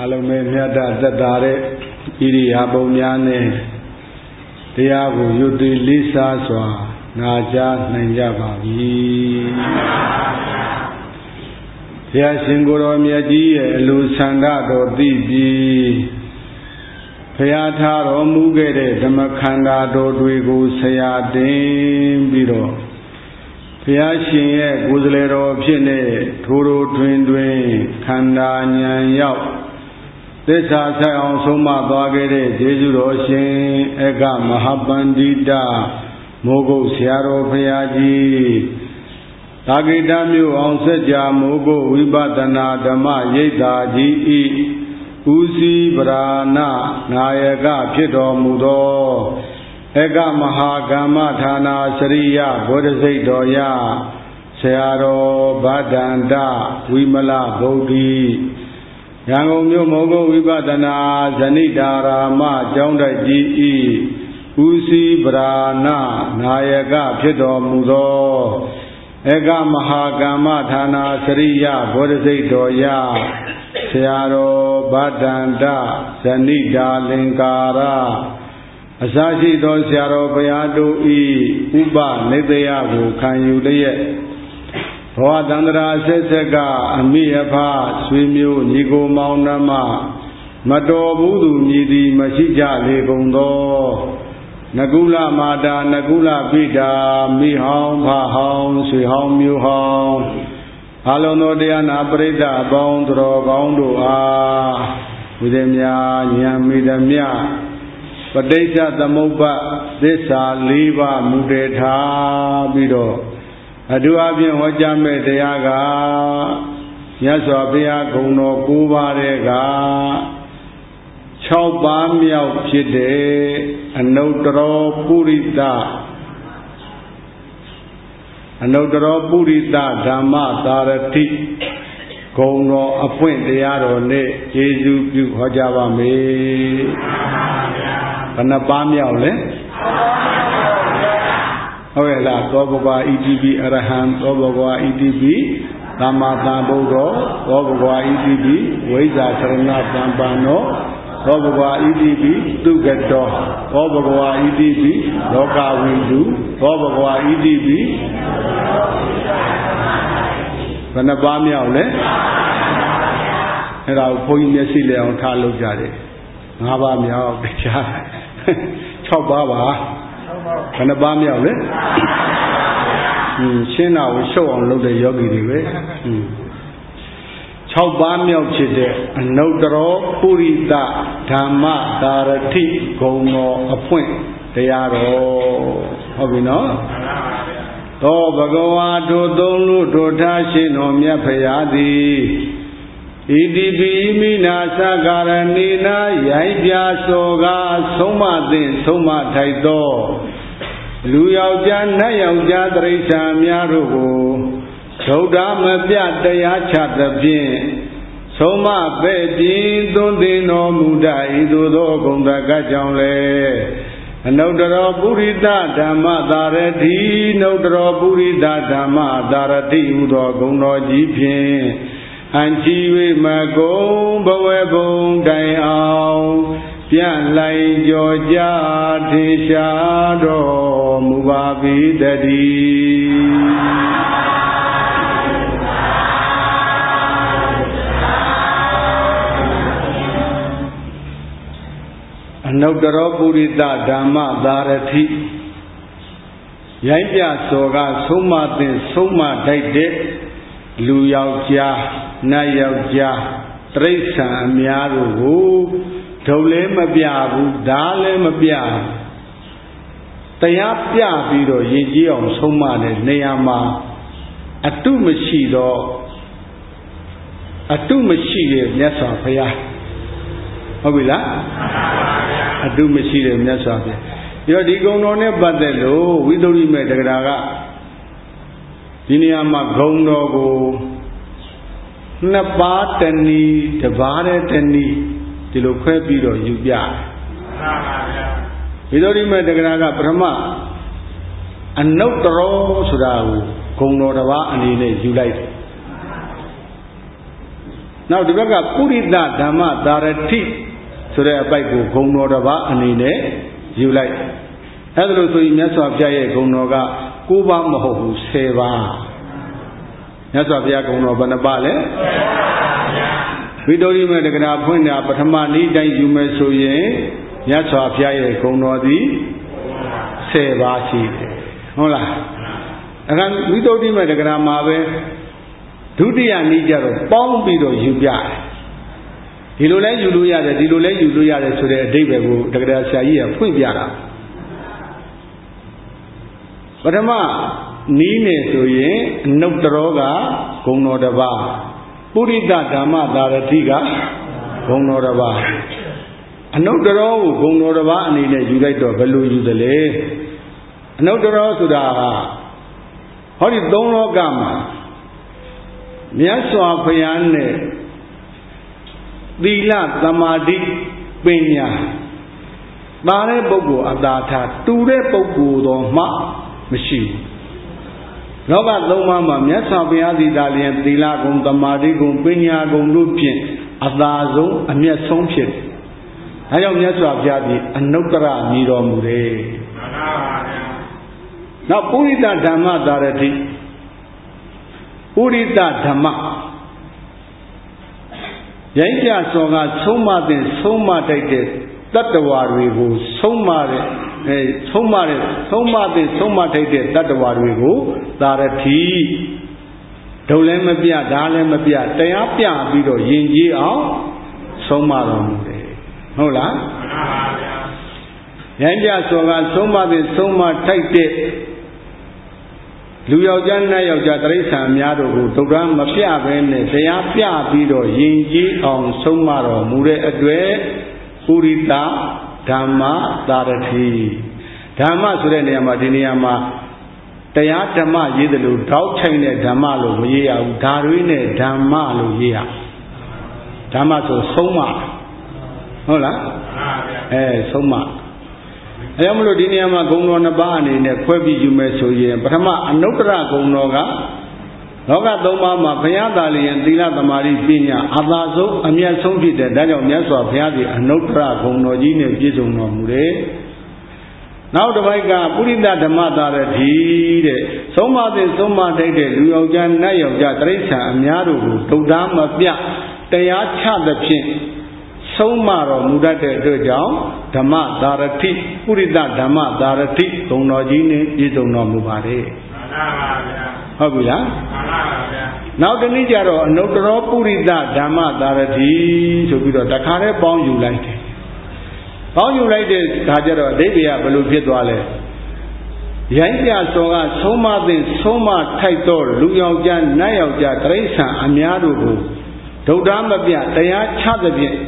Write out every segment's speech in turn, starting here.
လုံးမဲ့မြတ်သက်သာတဲ့ဣရိယာပုများနဲ့တရားကိုယုတ်တိလေးစားစွာနာကြားနိုင်ကြပါပြီဘုရားရှင်ကိုယ်တော်မြတ်ကြီးရဲ့အလိုဆန္ဒတော်သိပြီးဘုရားထားတော်မူခဲ့တဲ့ဓမ္မခန္ဓာတော်တွေကိုဆရာတင်ပြီးတော့ဘုရားရှင်ရဲ့ကိုယ်စားလှယ်တော်ဖြစ်နေထိုးထိုးထွင်းထွင်းခန္ဓာဉာဏ်ရောက်သစ္စာဆိုင်အောင်ဆုံးမသွားခဲ့တဲ့ကျေးဇူးတော်ရှင်အက္ခမဟာပန္တိတမိုးကုတ်ဆရာတော်ဘုရားကြီးတာဂိတမြို့အောင်စัจ जा မိုးကုတ်ဝိပဿနာဓမ္မရိပ်သာကြီးဤဦးစီးပရာဏနာယကဖြစ်တော်မူသောအက္ခမဟာကမ္မဌာနာစရိယဘုဒ္ဓစိတ်တော်ရဆရာတော်ဗဒ္ဒန္တဝိမလဗုဒ္ဓီရန်ကုန်မြို့မိုးကုတ်ဝိပဿနာဇဏိတာရာမကျောင်းတိုက်ကြီးဤဦးစီးပရာဏနာယကဖြစ်တော်မူသောအက္ခမဟာကမ္မဌာနာစရိယဘုဒ္ဓစိတ်တော်ရဆရာတော်ဗဒ္ဒန္တဇဏိတာလင်္ကာရအစရှိသောဆရာတော်ဘုရားတို့ဤဥပနိတယကိုခံယူလျက်ဘဝတန္တရာဆက်ဆက်ကအမိအဖဆွေမျိုးညီကိုမောင်နှမမတော်ဘူးသူမြည်သည်မရှိကြလေကုန်သောနကုလမာတာနကုလပိတာမိဟောင်းဖဟောင်းဆွေဟောင်းမျိုးဟောင်းအလုံးသောတရားနာပရိသတ်အပေါင်းတော်ကောင်းတို့အားဝိသေမြဉာဏ်မိသမြပဋိစ္စသမုပ္ပါသစ္စာ၄ပါးမူတည်ထားပြီးတော့အထူးအဖြင့်ဟောကြားမဲ့တရားကမြတ်စွာဘုရားဂုဏ်တော်၉ပါးတဲ့က6ပါးမြောက်ဖြစ်တဲ့အနုတ္တရောပုရိသဓမ္မသာရတိဂုဏ်တော်အပွင့်တရားတော်နဲ့ကျေးဇူးပြုဟောကြားပါမယ်ဘယ်နှပါးမြောက်လဲဟုတ်ရဲ့လားသောဘဂဝါဣတိပိအရဟံသောဘဂဝါဣတိပိသမ္မာသမ္ဗုဒ္ဓောသောဘဂဝါဣတိပိဝိဇ္ဇာသရဏသမ္ပန္နောသောဘဂဝါဣတိပိသူကတောသောဘဂဝါဣတိပိလောကဝိတုသောဘဂဝါဣတိပိဘယ်နှပါးမြောက်လဲအဲ့ဒါကိုဘုန်းကြီးမျက်စိလဲအောင်ထားလုပ်ကြတယ်5ပါးမြောက်တရား6ပါးပါဘယ်နှပါးမြောက်လဲရှင်းတာကိုရှုပ်အောင်လုပ်တဲ့ယောဂီတွေပဲ6ပါးမြောက်ဖြစ်တဲ့အနုတ္တရောပုရိသဓမ္မသာရတိဂုဏ်တော်အဖွင့်တရားတော်ဟုတ်ပြီနော်သောဘဂဝါတို့သုံးလို့တို့ထားရှင်တော်မြတ်ဖရာသည်ဣတိပိမိနာသကာရဏိနာရိုက်ပြစောကဆုံးမသင်ဆုံးမထိုက်သောလူယောက်ျားနတ်ယောက်ျားတိရစ္ဆာန်များတို့ကိုဒုဒ္ဓမပြတရားချသဖြင့်ဆုံးမပဲ့ပြင်းသွန်သင်တော်မူတတ်၏သို့သောဂုဏ်တကကြောင့်လည်းအနုတ္တရောပုရိသဓမ္မသာရတိနုတ္တရောပုရိသဓမ္မသာရတိဟူသောဂုဏ်တော်ကြီးဖြင့်အံချီ၍မကုံဘဝဘုံတိုင်အောင်ပြန့်လိုက်ကြော်ကြထေရှားတော်မူပါ၏တည်းအနုတ္တရောပုရိသဓမ္မသာရတိရိုင်းပြစောကဆုံးမသင်ဆုံးမထိုက်တဲ့လူယောက်ျားနတ်ယောက်ျားတိရစ္ဆာန်အများတို့ကိုဒုလည်းမပြဘူးဓာလည်းမပြတရားပြပြီးတော့ယဉ်ကျေးအောင်ဆုံးမတဲ့နေရာမှာအတုမရှိတဲ့မြတ်စွာဘုရားဟုတ်ပြီလားအတုမရှိတဲ့မြတ်စွာဘုရားပြီးတော့ဒီဂုဏ်တော်နဲ့ပတ်သက်လို့ဝိသုဒ္ဓိမေတက္ကရာကဒီနေရာမှာဂုဏ်တော်ကို2ပါးတဏီ1ပါးတဏီဒီလိုခွဲပြီးတော့ယူပြတယ်ဝိသုဒ္ဓိမေတက္ကရာကပထမအနုတ္တရောဆိုတာကိုဂုဏ်တော်1ပါးအနေနဲ့ယူလိုက်တယ်နောက်ဒီဘက်ကပုရိသဓမ္မသာရတိဆိုတဲ့အပိုက်ကိုဂုဏ်တော်တစ်ပါးအနေနဲ့ယူလိုက်အဲ့ဒါလို့ဆိုရင်မြတ်စွာဘုရားရဲ့ဂုဏ်တော်က9ပါးမဟုတ်ဘူး10ပါးမြတ်စွာဘုရားဂုဏ်တော်ဘယ်နှပါလဲဝိတ္တရိမေတက္ကနာဖွင့်တာပထမနေ့တိုင်းယူမယ်ဆိုရင်မြတ်စွာဘုရားရဲ့ဂုဏ်တော်သည်10ပါးရှိတယ်ဟုတ်လားအခါဝိတ္တရိမေတက္ကနာမှာပဲဒုတိယနေ့ကျတော့ပေါင်းပြီးတော့ယူပြတယ်ဒီလိုလဲယူလို့ရတယ်ဒီလိုလဲယူလို့ရတယ်ဆိုတဲ့အဓိပ္ပာယ်ကိုတက္ကရာဆရာကြီးကဖွင့်ပြတာပထမနီးနေဆိုရင်အနုတ္တရောကဂုဏ်တော်တစ်ပါးပုရိသဓမ္မသာရတိကဂုဏ်တော်တစ်ပါးအနုတ္တရောကိုဂုဏ်တော်တစ်ပါးအနေနဲ့ယူလိုက်တော့ဘယ်လိုယူသလဲအနုတ္တရောဆိုတာကဟောဒီသုံးလောကမှာမြတ်စွာဘုရားနဲ့သီလသမာဓိပညာပါတဲ့ပုဂ္ဂိုလ်အတာထားတူတဲ့ပုဂ္ဂိုလ်တော်မှမရှိဘူးလောကသုံးပါးမှာမြတ်စွာဘုရားသည်သာလျှင်သီလဂုဏ်သမာဓိဂုဏ်ပညာဂုဏ်တို့ဖြင့်အသာဆုံးအမျက်ဆုံးဖြစ်တယ်။ဒါကြောင့်မြတ်စွာဘုရားသည်အနုတ္တရမြည်တော်မူတယ်။မှန်ပါပါဗျာ။နောက်ပုရိသဓမ္မသာရတိပုရိသဓမ္မရိုင်းပြစောကဆုံးမတဲ့ဆုံးမတိုက်တဲ့တတ္တဝါတွေကိုဆုံးမတဲ့ဆုံးမတဲ့ဆုံးမတဲ့ဆုံးမထိုက်တဲ့တတ္တဝါတွေကိုသာရတိဒုလည်းမပြဓာလည်းမပြတရားပြပြီးတော့ယဉ်ကျေးအောင်ဆုံးမတော်မူတယ်ဟုတ်လားမှန်ပါဗျာရိုင်းပြစောကဆုံးမတဲ့ဆုံးမထိုက်တဲ့လူယောက်ျားနတ်ယောက်ျားတိရစ္ဆာန်များတို့ကိုဒုက္ခမပြဘဲနဲ့တရားပြပြီးတော့ယဉ်ကျေးအောင်ဆုံးမတော်မူတဲ့အတွက်ပုရိသဓမ္မသာရတိဓမ္မဆိုတဲ့နေရာမှာဒီနေရာမှာတရားဓမ္မရေးတယ်လို့တောက်ချိုင်တဲ့ဓမ္မလို့မရေးရဘူးဓာရွေးနဲ့ဓမ္မလို့ရေးရဓမ္မဆိုဆုံးမဟုတ်လားဆုံးမအဲကြောင့်မလို့ဒီနေရာမှာဂုဏ်တော်နှစ်ပါးအနေနဲ့ခွဲပြီးယူမယ်ဆိုရင်ပထမအနုတ္တရဂုဏ်တော်ကလောကသုံးပါးမှာဘုရားသာလျှင်သီလသမာဓိပညာအသာဆုံးအမြတ်ဆုံးဖြစ်တဲ့ဒါကြောင့်မြတ်စွာဘုရားသည်အနုတ္တရဂုဏ်တော်ကြီးနဲ့ပြည့်စုံတော်မူတယ်။နောက်တစ်ပိုက်ကပုရိသဓမ္မသာရတိတဲ့ဆုံးမတဲ့ဆုံးမထိုက်တဲ့လူယောက်ျားနတ်ယောက်ျားတိရစ္ဆာန်အများတို့ကိုဒုက္ခမပြတရားချသဖြင့်ဆုံးမတော်မူတတ်တဲ့အတွက်ကြောင့်ဓမ္မသာရတိပုရိသဓမ္မသာရတိဂုဏ်တော်ကြီးနဲ့ပြည့်စုံတော်မူပါတယ်။မှန်ပါဗျာ။ဟုတ်ပြီလား။မှန်ပါဗျာ။နောက်တနည်းကြတော့အနုတ္တရောပုရိသဓမ္မသာရတိဆိုပြီးတော့တခါတည်းပေါင်းယူလိုက်တယ်။ပေါင်းယူလိုက်တဲ့ဒါကြတော့အဓိပ္ပာယ်ကဘယ်လိုဖြစ်သွားလဲ။ရိုင်းပြစောကဆုံးမသင့်ဆုံးမထိုက်သောလူယောက်ျားနတ်ယောက်ျားတိရစ္ဆာန်အများတို့ကိုဒုက္ခမပြတရားချသဖြင့်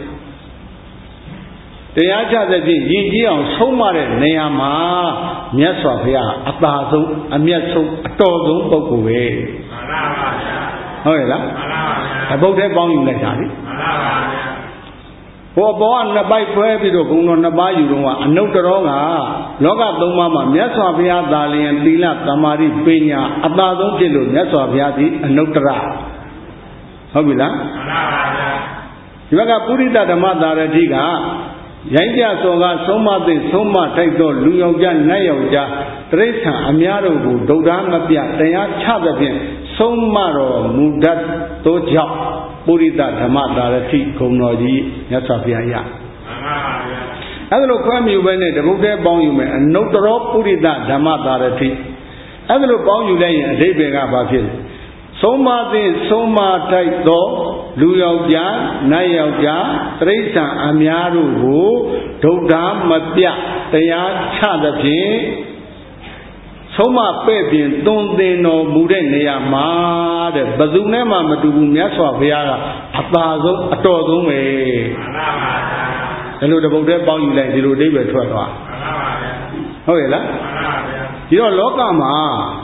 တရားချသဖြင့်ယဉ်ကျေးအောင်ဆုံးမတဲ့နေရာမှာမြတ်စွာဘုရားအသာဆုံးအမြတ်ဆုံးအတော်ဆုံးပုဂ္ဂိုလ်ပဲမှန်ပါပါဗျာဟုတ်ရဲ့လားမှန်ပါပါဗျာအပုဒ်ထဲပေါင်းယူလိုက်တာလေမှန်ပါပါဗျာဟိုဘောကနှစ်ပိုက်ဖွဲပြီးတော့ဂုဏ်တော်နှစ်ပါးယူတော့ကအနုတ္တရောကလောကသုံးပါးမှာမြတ်စွာဘုရားသာလျှင်သီလသမာဓိပညာအသာဆုံးဖြစ်လို့မြတ်စွာဘုရားသည်အနုတ္တရဟုတ်ပြီလားမှန်ပါပါဗျာဒီဘက်ကပုရိသဓမ္မသာရတိကရိုင်းပြစောကဆုံးမသိဆုံးမထိုက်သောလူယောက်ျားနတ်ယောက်ျားတိရစ္ဆာန်အများတို့ကိုဒုက္ခမပြတရားချသဖြင့်ဆုံးမတော်မူတတ်သောကြောင့်ပုရိသဓမ္မသာရတိဂုဏ်တော်ကြီးမြတ်စွာဘုရားရမှန်ပါဗျာအဲ့ဒါလိုခွဲမြူပဲနဲ့တပုတ်တည်းပေါင်းယူမယ်အနုတ္တရောပုရိသဓမ္မသာရတိအဲ့ဒါလိုပေါင်းယူလိုက်ရင်အဓိပ္ပာယ်ကဘာဖြစ်လဲဆုံးမသင့်ဆုံးမထိုက်သောလူယောက်ျားနတ်ယောက်ျားတိရစ္ဆာန်အများတို့ကိုဒုက္ခမပြတရားချသဖြင့်ဆုံးမပဲ့ပြင်သွန်သင်တော်မူတဲ့နေရာမှာတဲ့ဘယ်သူနဲ့မှမတူဘူးမြတ်စွာဘုရားကအသာဆုံးအတော်ဆုံးပဲမှန်ပါပါဒီလိုတပုတ်တည်းပေါင်းယူလိုက်ဒီလိုအဓိပ္ပာယ်ထွက်သွားမှန်ပါပါဟုတ်ရဲ့လားမှန်ပါဗျာဒီတော့လောကမှာ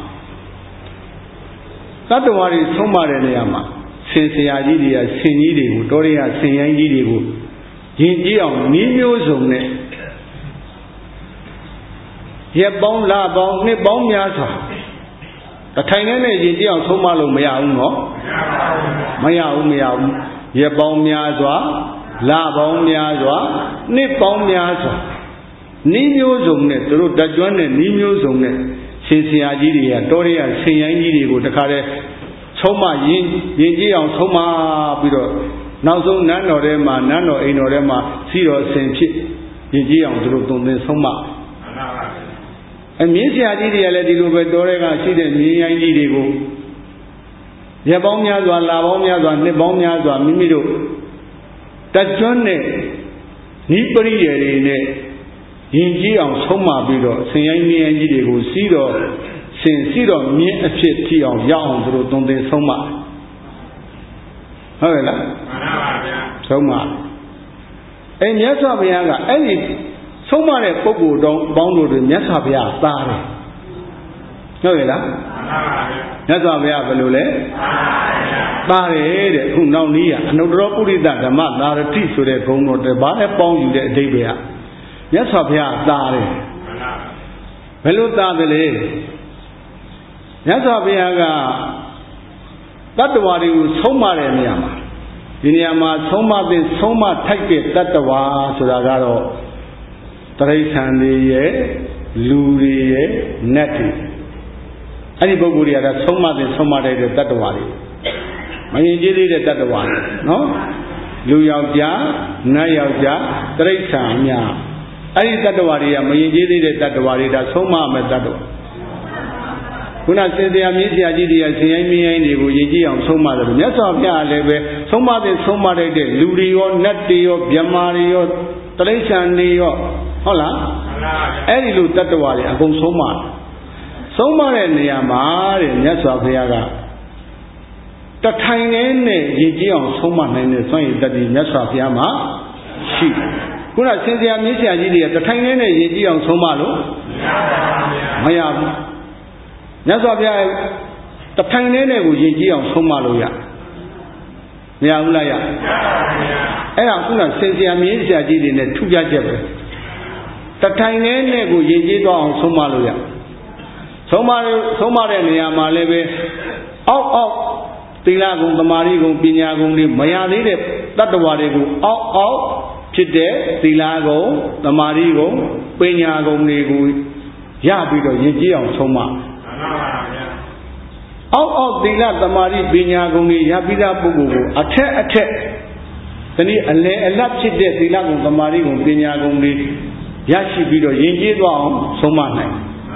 တတ္တဝါတွေဆုံးမတဲ့နေရာမှာဆင်ဆရာကြီးတွေကဆင်ကြီးတွေကိုတောရိယဆင်ရိုင်းကြီးတွေကိုယဉ်ကျေးအောင်နည်းမျိုးစုံနဲ့ရက်ပေါင်းလပေါင်းနှစ်ပေါင်းများစွာတထိုင်နဲ့ယဉ်ကျေးအောင်ဆုံးမလို့မရဘူးနော်မရဘူးရက်ပေါင်းများစွာလပေါင်းများစွာနှစ်ပေါင်းများစွာနီးမျိုးစုံနဲ့သူတို့တက်ကြွနဲ့နီးမျိုးစုံနဲ့ရှင်ဆရာကြီးတွေကတော်ရရဆင်ရိုင်းကြီးတွေကိုတခါတည်းဆုံးမရင်ကြည့်အောင်ဆုံးမပြီးတော့နောက်ဆုံးနန်းတော်ထဲမှာနန်းတော်အိမ်တော်ထဲမှာစီတော်အစဉ်ဖြစ်ရင်ကြည့်အောင်သူတို့တုံသင်ဆုံးမမြင်းဆရာကြီးတွေကလည်းဒီလိုပဲတော်ရဲကရှိတဲ့မြင်းရိုင်းကြီးတွေကိုရက်ပေါင်းများစွာလပေါင်းများစွာနှစ်ပေါင်းများစွာမိမိတို့တက်ကြွနဲ့နိပရိယေတွေနဲ့ရင်ကြည့်အောင်ဆုံးမပြီးတော့ဆင်ရိုင်းမြင်းကြီးတွေကိုစီတော်စီတော်မြင်းအဖြစ်ထိအောင်ရောက်အောင်သူတို့တုံသင်ဆုံးမဟုတ်ရဲ့လားမှန်ပါဗျာဆုံးမမြတ်စွာဘုရားကအဲ့ဒီဆုံးမတဲ့ပုဂ္ဂိုလ်တော်ပေါင်းတို့တွေမြတ်စွာဘုရားသားတယ်ဟုတ်ရဲ့လားမှန်ပါဗျာမြတ်စွာဘုရားဘယ်လိုလဲသားတယ်တဲ့အခုနောက်နည်းကအနုတ္တရပုရိသဓမ္မသာရတိဆိုတဲ့ဂုဏ်တော်တပါးနဲ့ပေါင်းယူတဲ့အဓိပ္ပာယ်ကမြတ်စွာဘုရားသားတယ်ဘယ်လိုသားတယ်လဲမြတ်စွာဘုရားကတတ္တဝါတွေကိုဆုံးမတဲ့နေရာမှာဒီနေရာမှာဆုံးမတဲ့ဆုံးမထိုက်တဲ့တတ္တဝါဆိုတာကတော့တရိစ္ဆာန်တွေရဲ့လူတွေရဲ့နတ်တွေအဲ့ဒီပုဂ္ဂိုလ်တွေကဆုံးမတဲ့ဆုံးမတဲ့တတ္တဝါတွေမရင်ကျေးသေးတဲ့တတ္တဝါတွေနော်လူယောက်ျားနတ်ယောက်ျားတရိစ္ဆာန်များအဲ့ဒီတတ္တဝါတွေကမရင်ကျေးသေးတဲ့တတ္တဝါတွေဒါဆုံးမမဲ့တတ္တဝါခုနစေတရားမြင့်ဆရာကြီးတွေကဆင်ရိုင်းမြင်းရိုင်းတွေကိုရည်ကြည်အောင်ဆုံးမတယ်မြတ်စွာဘုရားလည်းပဲဆုံးမတဲ့ဆုံးမတဲ့လူတွေရောနတ်တွေရောဗြဟ္မာတွေရောတိရစ္ဆာန်တွေရောဟုတ်လားအဲ့ဒီလိုတတ္တဝါတွေအကုန်ဆုံးမတဲ့နေရာမှာတဲ့မြတ်စွာဘုရားကတထိုင်နဲ့ရည်ကြည်အောင်ဆုံးမနိုင်တဲ့စွမ်းရည်တတ်ပြီးမြတ်စွာဘုရားမှာရှိခုနဆင်တရားမြင့်ဆရာကြီးတွေကတထိုင်နဲ့ရည်ကြည်အောင်ဆုံးမလို့မရဘူးမြတ်စွာဘုရားတထိုင်နဲ့ကိုရင်ကြည့်အောင်ဆုံးမလို့ရမရဘူးလားရအဲ့ဒါခုနဆင်ဆရာမြင်းဆရာကြီးတွေနဲ့ထူးခြားချက်ပဲတထိုင်နဲ့ကိုရင်ကြည့်တော့အောင်ဆုံးမလို့ရဆုံးမတဲ့နေရာမှာလည်းပဲအောက်သီလဂုဏ်သမာဓိဂုဏ်ပညာဂုဏ်တွေမရသေးတဲ့တတ္တဝါတွေကိုအောက်ဖြစ်တဲ့သီလဂုဏ်သမာဓိဂုဏ်ပညာဂုဏ်တွေကိုရပြီးတော့ရင်ကြည့်အောင်ဆုံးမအောက်သီလသမာဓိပညာဂုဏ်တွေရပြီးသားပုဂ္ဂိုလ်ကိုအထက်ဒီနေ့အလယ်အလတ်ဖြစ်တဲ့သီလဂုဏ်သမာဓိဂုဏ်ပညာဂုဏ်တွေရရှိပြီးတော့ယဉ်ကျေးသွားအောင်ဆုံးမနိုင်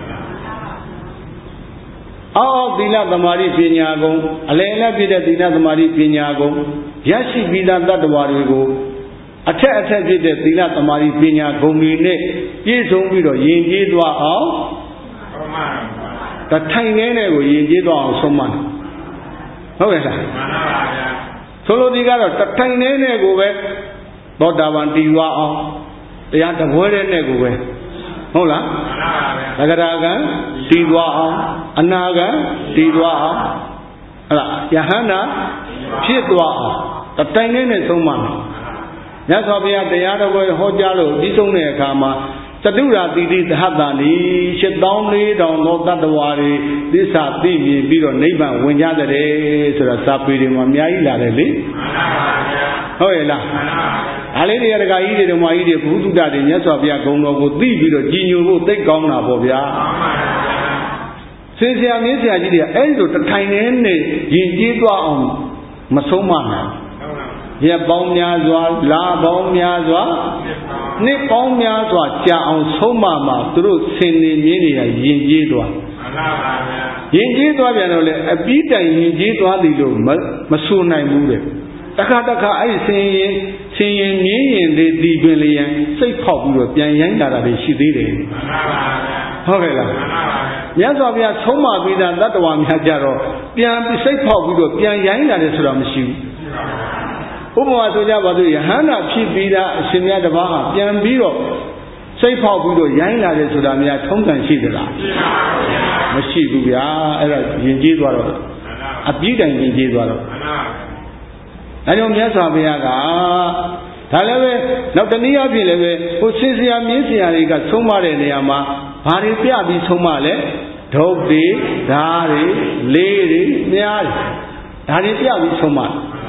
အောက်သီလသမာဓိပညာဂုဏ်အလယ်အလတ်ဖြစ်တဲ့သီလသမာဓိပညာဂုဏ်ရရှိပြီးသားတတ္တဝါတွေကိုအထက်ဖြစ်တဲ့သီလသမာဓိပညာဂုဏ်တွေနဲ့ပြည့်စုံပြီးတော့ယဉ်ကျေးသွားအောင်တထိုင်နဲ့ကိုယဉ်ကျေးသွားအောင်ဆုံးမဟုတ်ရဲ့လားမှန်ပါဗျာဆိုလိုဒီကတော့တထိုင်နဲ့ကိုပဲသောတာပန်တည်သွားအောင်တရားတပွဲနဲ့ကိုပဲဟုတ်လားမှန်ပါဗျာသက္ကရာကံတည်သွားအောင်အနာကံတည်သွားအောင်အဲ့ဒါယဟန္တာဖြစ်သွားအောင်တထိုင်နဲ့ဆုံးမမြတ်စွာဘုရားတရားတော်ကိုဟောကြားလို့ပြီးဆုံးတဲ့အခါမှာသတုရာတိတိသဟတန်ဤ7400သောတတ္တဝါတွေသစ္စာသိမြင်ပြီးတော့နိဗ္ဗာန်ဝင်ကြတဲ့ဆိုတာစာပေတွေမှာအများကြီးလာတယ်လေမှန်ပါဗျာဟုတ်ရဲ့လားမှန်ပါဗျာဒါလေးတွေတကကြီးတွေဓမ္မကြီးတွေဘုသူတ္တတွေမြတ်စွာဘုရားဂုဏ်တော်ကိုသိပြီးတော့ကြီးညိုဖို့သိကောင်းတာပေါ့ဗျာမှန်ပါဗျာဆင်ဆရာမင်းဆရာကြီးတွေကအဲ့ဒီလိုတထိုင်နဲ့ယဉ်ကျေးသွားအောင်မဆုံးမနိုင်ရက်ပေါင်းများစွာလပေါင်းများစွာနှစ်ပေါင်းများစွာကြာအောင်ဆုံးမမှာသူတို့ဆင်နေမြင်းတွေကယဉ်ကျေးသွားမှန်ပါဗျာယဉ်ကျေးသွားပြန်တော့လေအပြီးတိုင်ယဉ်ကျေးသွားသည်လို့မဆိုနိုင်ဘူးတဲ့တခါအဲ့ဒီဆင်ရင်မြင်းရင်တွေဒီပင်လျံစိတ်ဖောက်ပြီးတော့ပြန်ရိုင်းလာတာတွေရှိသေးတယ်မှန်ပါဗျာဟုတ်ကဲ့လားမှန်ပါဗျာမြတ်စွာဘုရားဆုံးမပြီးသားတတ္တဝါများကြတော့ပြန်စိတ်ဖောက်ပြီးတော့ပြန်ရိုင်းလာတယ်ဆိုတာမရှိဘူးဥပမာဆိုကြပါစို့ယဟန္တာဖြစ်ပြီးသားအရှင်မြတ်တစ်ပါးဟာပြန်ပြီးတော့စိတ်ဖောက်ပြီးတော့ရိုင်းလာတယ်ဆိုတာများထုံးစံရှိသလားမရှိဘူးဗျာအဲ့ဒါယဉ်ကျေးသွားတော့အပြည့်တိုင်ယဉ်ကျေးသွားတော့ဒါကြောင့်မြတ်စွာဘုရားကဒါလည်းပဲနောက်တနည်းအားဖြင့်လည်းပဲဟိုဆင်းဆရာမြင်းဆရာတွေကဆုံးမတဲ့နေရာမှာဘာတွေပြပြီးဆုံးမလဲဒုတ်တွေဓာတွေလေးတွေမြားတွေဒါတွေပြပြီးဆုံးမ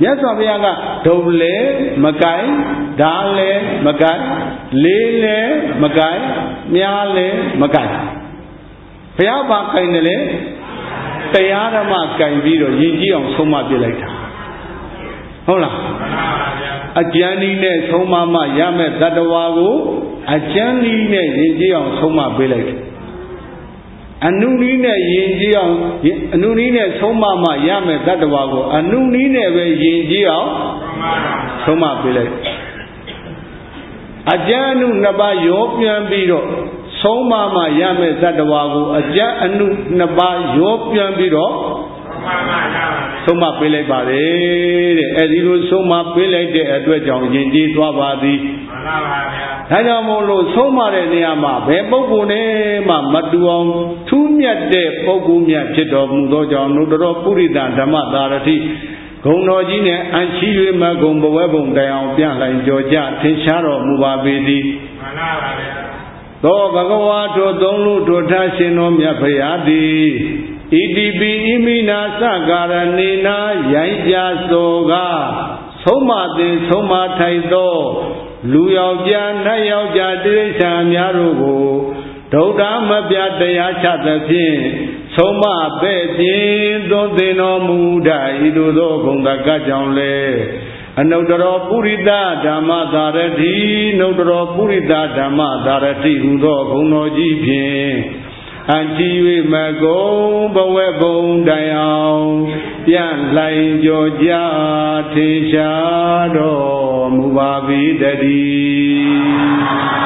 မြတ်စွာဘုရားကဒုံလဲမကိုင်ဓာလဲမကိုင်လေးလဲမကိုင်မြားလဲမကိုင်ဘုရားဘာကိုင်တယ်လဲတရားဓမ္မကိုင်ပြီးတော့ယဉ်ကျေးအောင်ဆုံးမပြလိုက်တာဟုတ်လားအကျဉ်းနည်းနဲ့ဆုံးမမှရမယ်တတ္တဝါကိုအကျဉ်းနည်းနဲ့ယဉ်ကျေးအောင်ဆုံးမပေးလိုက်တယ်အနုနည်းနဲ့ယဉ်ကျေးအောင်အနုနည်းနဲ့ဆုံးမမှရမယ်တတ္တဝါကိုအနုနည်းနဲ့ပဲယဉ်ကျေးအောင်ဆုံးမပေးလိုက်အကျဉ်းအနုနှစ်ပါးရောပြန်ပြီးတော့ဆုံးမမှရမယ်တတ္တဝါကိုအကျဉ်းအနုနှစ်ပါးရောပြန်ပြီးတော့ဆုံးမပေးလိုက်ပါတယ်တဲ့အဲဒီလိုဆုံးမပေးလိုက်တဲ့အတွက်ကြောင့်ယဉ်ကျေးသွားပါသည်မှန်ပါပါဗျာဒါကြောင့်မို့လို့ဆုံးမတဲ့နေရာမှာဘယ်ပုဂ္ဂိုလ်နဲ့မှမတူအောင်ထူးမြတ်တဲ့ပုဂ္ဂိုလ်မြတ်ဖြစ်တော်မူသောကြောင့်နုတ္တရောပုရိသဓမ္မသာရတိဂုဏ်တော်ကြီးနဲ့အံချီး၍မဂုံဘဝဘုံတရားအောင်ပြလှိုင်ကြောကြထင်ရှားတော်မူပါပေသည်မှန်ပါပါဗျာသောဘဂဝါတို့သုံးလူတို့ထရှင်တော်မြတ်ဖရာသည်ဣတိပိဣမိနာသကာရဏေနာရိုင်းကြသောကဆုံးမသည်ဆုံးမထိုက်သောလူယောက်ျားနတ်ယောက်ျားတိရစ္ဆာန်များတို့ကိုဒုဒ္ဓမပြတရားချသဖြင့်ဆုံးမပဲ့ခြင်းသွန်သင်တော်မူတတ်ဤသို့သောဂုဏ်တကကြောင့်လေအနုတ္တရောပုရိသဓမ္မသာရတိနုတ္တရောပုရိသဓမ္မသာရတိဟူသောဂုဏ်တော်ကြီးဖြင့်အံကြည်၍မကုံဘဝဘုံတိုင်အောင်ပြန်လှိုင်ကြောကြထေရှားတော်မူပါ၏တည်း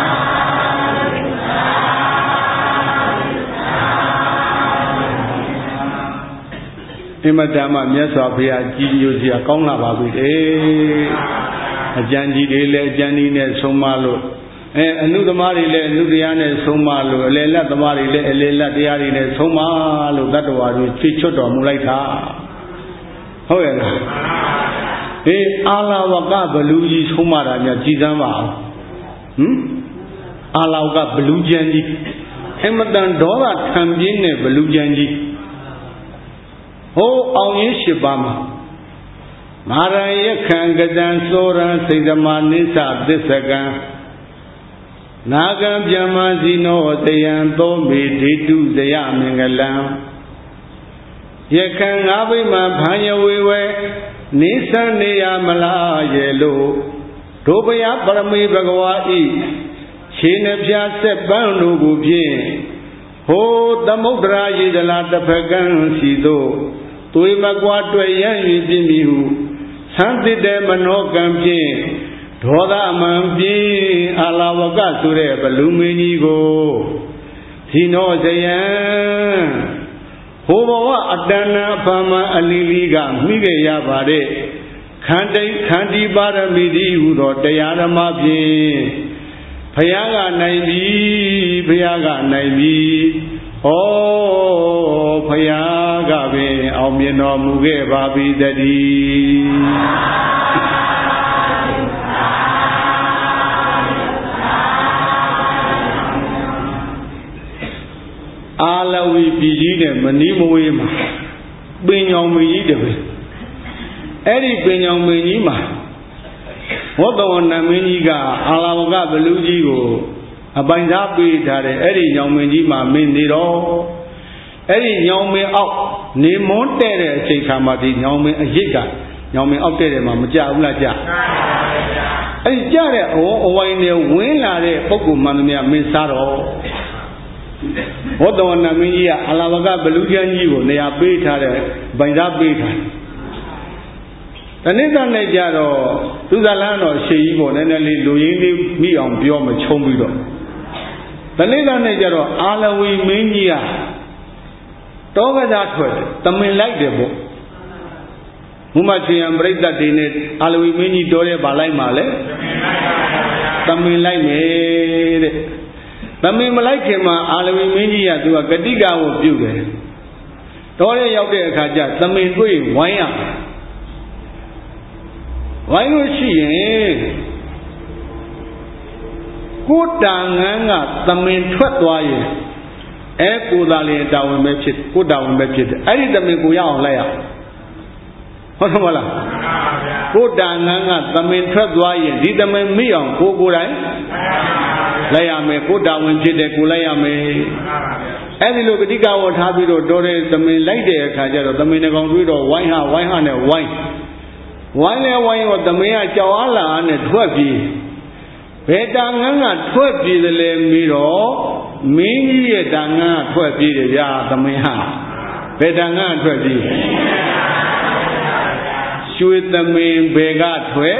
အမတမမြတ်စွာဘုရားကြည်ညိုစရာကောင်းလာပါပြီအကျဉ်းကြီးတွေလည်းအကျဉ်းကြီးနဲ့ဆုံးမလို့အနုသမားတွေလည်းအနုတရားနဲ့ဆုံးမလို့အလယ်လတ်သမားတွေလည်းအလယ်လတ်တရားတွေနဲ့ဆုံးမလို့တတ္တဝါတို့ချွတ်ချွတ်တော်မူလိုက်တာဟုတ်ရဲ့လားအာလဝကဘလူကြီးဆုံးမတာများကြည်စမ်းပါအောင်အာလဝကဘလူကျန်ကြီးအမတန်ဒေါသခံပြင်းတဲ့ဘလူကျန်ကြီးဟိုအောင်ရင်၈ပါးမှာမာရယခံကတံသောရံစိတ်ဓမ္မနိစ္စသစ္စကံနာဂံဗျမဇိနောတယံသောမေဒိတုဇယမင်္ဂလံယခံငါးဘိမှဘာယဝေဝေနိသနေယမလားရဲ့လို့ဒုဗယပရမေဘဂဝါဤခြေနှပြဆက်ပန်းတို့ကိုဖြင့်ဟိုသမုဒ္ဒရာရေဒလာတစ်ဖက်ကန်းစီသို့သွေမကွာတွေ့ရန်၍ပြင်းပြီဟုသံတိတေမနောကံဖြင့်ဒေါသမံပြင်းအာလဝကဆိုတဲ့ဘလူမင်းကြီးကိုဇိနောဇယံဟိုဘဝအတဏ္ဏဖမအလီလီကမိခဲ့ရပါတဲ့ခန္တီပါရမီတိဟူသောတရားဓမ္မဖြင့်ဘုရားကနိုင်ပြီဘုရားကနိုင်ပြီဩဘုရားကပင်အောင်မြင်တော်မူခဲ့ပါပြီတည်းအာလဝီပြည်ကြီးနဲ့မနီးမဝေးမှာပင်ညောင်မင်းကြီးတပည့်အဲ့ဒီပင်ညောင်မင်းကြီးမှာဝတ္တဝနမင်းကြီးကအာလဝကဘလူကြီးကိုအပိုင်စားပေးထားတယ်အဲ့ဒီညောင်မင်းကြီးမှာမင်းနေတော့အဲ့ဒီညောင်မင်းအောက်နေမွန်းတဲ့တဲ့အချိန်ခါမှာဒီညောင်မင်းအရစ်ကညောင်မင်းအောက်တဲ့မှာမကြဘူးလားကြအဲ့ဒီကြတဲ့အဝိုင်းနဲ့ဝင်းလာတဲ့ပုဂ္ဂိုလ်မှန်သမျှမင်းစားတော့ဝတ္တဝနမင်းကြီးကအလာဝကဘလူကျမ်းကြီးကိုနေရာပေးထားတယ်ဗိုင်သားပေးထားတဏိတနဲ့ကြတော့သူဇလန်းတော်ရှေ့ကြီးပေါ်နည်းနည်းလေးလူရင်းလေးမိအောင်ပြောမချုံပြီးတော့တဏိတနဲ့ကြတော့အာလဝီမင်းကြီးကတောကစားထွက်တမင်လိုက်တယ်ပေါ့မုမချင်ယံပြိတ္တတွေနဲ့အာလဝီမင်းကြီးတော်တဲ့ဗာလိုက်မှာလေတမင်လိုက်မယ်တဲ့သမင်မလိုက်ခင်မှာအာလဝီမင်းကြီးကသူကဂတိကဝတ်ပြုတယ်တော်ရဲရောက်တဲ့အခါကျသမင်တွေ့ဝိုင်းရဝိုင်းလို့ရှိရင်ကိုတာငန်းကသမင်ထွက်သွားရင်ကိုသာလျင်တာဝန်ပဲဖြစ်ကိုတာဝန်ပဲဖြစ်တယ်အဲ့ဒီသမင်ကိုရအောင်လိုက်ရဟုတ်တယ်မလားကိုတာငန်းကသမင်ထွက်သွားရင်ဒီသမင်မိအောင်ကိုယ်တိုင်လိုက်ရမယ်ကိုတာဝန်ဖြစ်တဲ့ကိုလိုက်ရမယ်အဲ့ဒီလိုကတိကဝထားပြီးတော့တော်တဲ့သမင်လိုက်တဲ့အခါကျတော့သမင်တကောင်တွေးတော့ဝိုင်းဟာနဲ့ဝိုင်းရောသမင်ကကြောက်အားလာနဲ့ထွက်ပြေးဘယ်တာငန်းကထွက်ပြေးတယ်လဲပြီးတော့မင်းကြီးရဲ့တာငန်းကထွက်ပြေးတယ်ဗျာသမင်ဟာဘယ်တာငန်းကထွက်ပြေးရွှေသမင်ဘယ်ကထွက်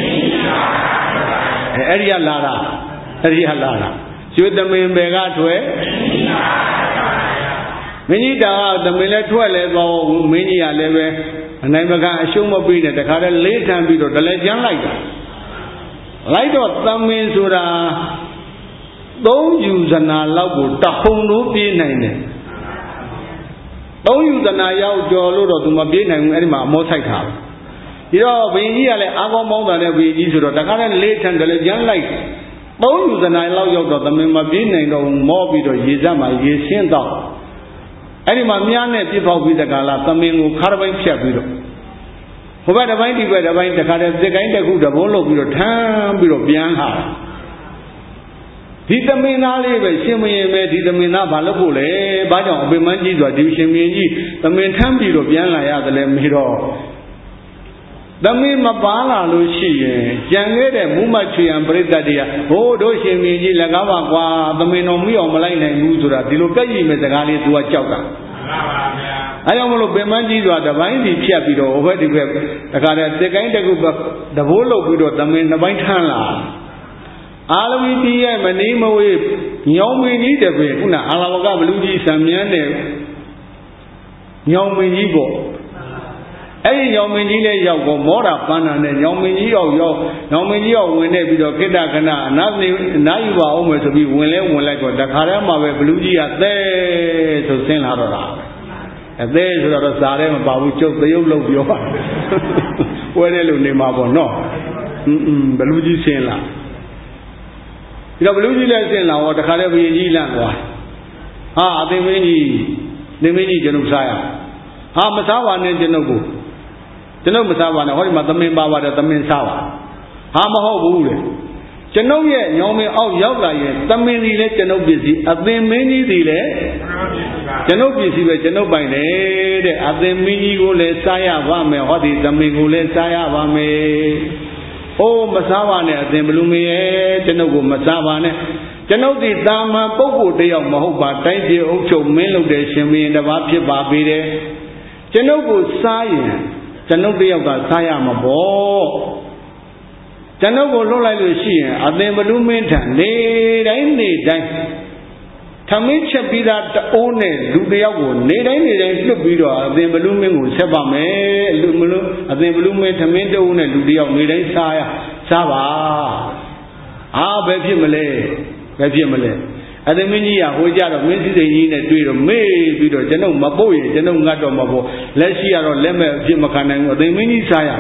အဲ့ဒီကလာတာရွှေသမင်ဘယ်ကထွက်မင်းကြီးတာကသမင်လည်းထွက်လဲသွားမင်းကြီးကလည်းပဲအနိုင်မကအရှုံးမပေးနဲ့တခါတည်းလေးထမ်းပြီးတော့တလဲကျန်းလိုက်တော့သမင်ဆိုတာ3 ယူဇနာလောက်ကိုတဟုန်လို့ပြေးနိုင်တယ်3 ယူဇနာရောက်ကြော်လို့တော့သူမပြေးနိုင်ဘူးအဲ့ဒီမှာအမောဆိုင်ထားဒီတော့ဘုရင်ကြီးကလည်းအာကောင်းပေါင်းတာနဲ့ဘုရင်ကြီးဆိုတော့တခါတည်းလေးထမ်းတယ်လည်းကျန်းလိုက်3 ယူဇနာလောက်ရောက်တော့သမင်မပြေးနိုင်တော့မောပြီးတော့ရေစက်မှာရေရှင်းတော့အဲ့ဒီမှာမြားနဲ့ပြစ်ပေါက်ပြီးတကလားသမင်ကိုခါးတစ်ပိုင်းဖြတ်ပြီးတော့ဟိုဘက်တစ်ပိုင်းဒီဘက်တစ်ပိုင်းတခါတည်းစက်ကိုင်းတစ်ခုတဘုံလုပ်ပြီးတော့ထမ်းပြီးတော့ပြန်လာဒီသမင်သားလေးပဲရှင်မရင်ပဲဒီသမင်သားဘာလုပ်ဖို့လဲဘာကြောင့်အပင်မကြီးဆိုတာဒီရှင်မင်းကြီးသမင်ထမ်းပြီးတော့ပြန်လာရတယ်လေမေတော့သမင်မပါလာလို့ရှိရင်ကြံခဲ့တဲ့မူမချွေရန်ပရိသတ်တွေကဟိုတို့ရှင်မင်းကြီးလက်ကားပါကွာသမင်တော်မိအောင်မလိုက်နိုင်ဘူးဆိုတာဒီလိုကဲ့ရည်မဲ့စကားလေးသူကကြောက်တာမှန်ပါဗျာအဲကြောင့်မလို့ပင်မကြီးဆိုတာတပိုင်းစီဖြတ်ပြီးတော့ဟိုဘက်ဒီဘက်တခါတည်းစက်ကိုင်းတစ်ခုတဘိုးလုပ်ပြီးတော့သမင်နှစ်ပိုင်းထမ်းလာအာလဝီတီရဲ့မနီးမဝေးညောင်မင်းကြီးတပင်ခုနအာလဝကဘလူကြီးဆံမြန်းတဲ့ညောင်မင်းကြီးပေါ့အဲ့ဒီညောင်မင်းကြီးလည်းရောက်တော့မောတာပန်းတာနဲ့ညောင်မင်းကြီးရောက်ညောင်မင်းကြီးရောက်ဝင်နေပြီးတော့ခိတ္တကနအနာယူပါအောင်မယ်ဆိုပြီးဝင်လိုက်တော့တခါတည်းမှာပဲဘလူကြီးကသဲဆိုဆင်းလာတော့တာအသေးဆိုတော့စားရဲမပါဘူးကျုပ်သရုပ်လုပ်ပြောဝဲတဲ့လူနေမှာပေါ့နော်ဘလူကြီးဆင်းလာပြီးတော့ဘလူကြီးလည်းဆင်းလာတော့တခါတည်းဘုရင်ကြီးလန့်သွားဟာအသိမင်းကြီးကျွန်ုပ်စားရဟာမစားပါနဲ့ကျွန်ုပ်မစားပါနဲ့ဟောဒီမှာသမင်ပါပါတယ်သမင်စားပါဟာမဟုတ်ဘူးလေကျွန်ုပ်ရဲ့ညောင်မင်းအောက်ရောက်လာရင်သမင်ကြီးလည်းကျွန်ုပ်ပစ္စည်းအသင်မင်းကြီးစီလည်းကျွန်ုပ်ပစ္စည်းပဲကျွန်ုပ်ပိုင်တယ်တဲ့အသင်မင်းကြီးကိုလည်းစားရပါမယ်ဟောဒီသမင်ကိုလည်းစားရပါမယ်အိုးမစားပါနဲ့အသင်ဘလူမင်းရဲ့ကျွန်ုပ်ကိုမစားပါနဲ့ကျွန်ုပ်ဒီတာမန်ပုဂ္ဂိုလ်တယောက်မဟုတ်ပါတိုင်းပြည်အုပ်ချုပ်မင်းလုပ်တဲ့ရှင်မင်းတစ်ပါးဖြစ်ပါပေတယ်ကျွန်ုပ်ကိုစားရင်ကျွန်ုပ်တယောက်ကစားရမှာပေါ့ကျွန်ုပ်ကိုလွတ်လိုက်လို့ရှိရင်အသင်ဘလူမင်းထံနေတိုင်းထမင်းချက်ပြီးသားတအိုးနဲ့လူတယောက်ကိုနေတိုင်းလွတ်ပြီးတော့အသင်ဘလူမင်းကိုဆက်ပါမယ်အသင်ဘလူမင်းထမင်းတအိုးနဲ့လူတယောက်နေတိုင်းစားပါဘယ်ဖြစ်မလဲအသင်မင်းကြီးကဟိုကြတော့မင်းစည်းစိမ်ကြီးနဲ့တွေ့တော့မေးပြီးတော့ကျွန်ုပ်မပုတ်ရင်ကျွန်ုပ်ငတ်တော့မှာပေါ့လက်ရှိကတော့လက်မဲ့အဖြစ်မခံနိုင်ဘူးအသင်မင်းကြီးစားရ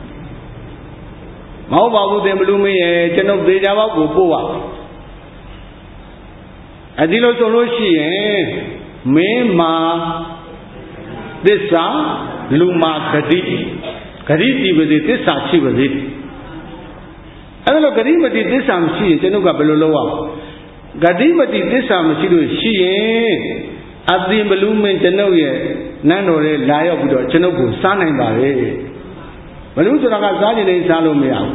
မဟုတ်ပါဘူးသင်ဘလူမင်းရဲ့ကျွန်ုပ်သေးကြပေါက်ကိုပို့ပါဒီလိုဆိုလို့ရှိရင်မင်းမာသစ္စာလူမာဂတိတည်ပါစေသစ္စာရှိပါစေအဲ့လိုဂတိမတည်သစ္စာမရှိရင်ကျွန်ုပ်ကဘယ်လိုလုပ်အောင်ဂတိမတည်သစ္စာမရှိလို့ရှိရင်အသင်ဘလူမင်းကျွန်ုပ်ရဲ့နန်းတော်ရဲ့လာရောက်ပြီးတော့ကျွန်ုပ်ကိုစားနိုင်ပါလေဘလူဆိုတာကစားခြင်းနဲ့စားလို့မရဘူး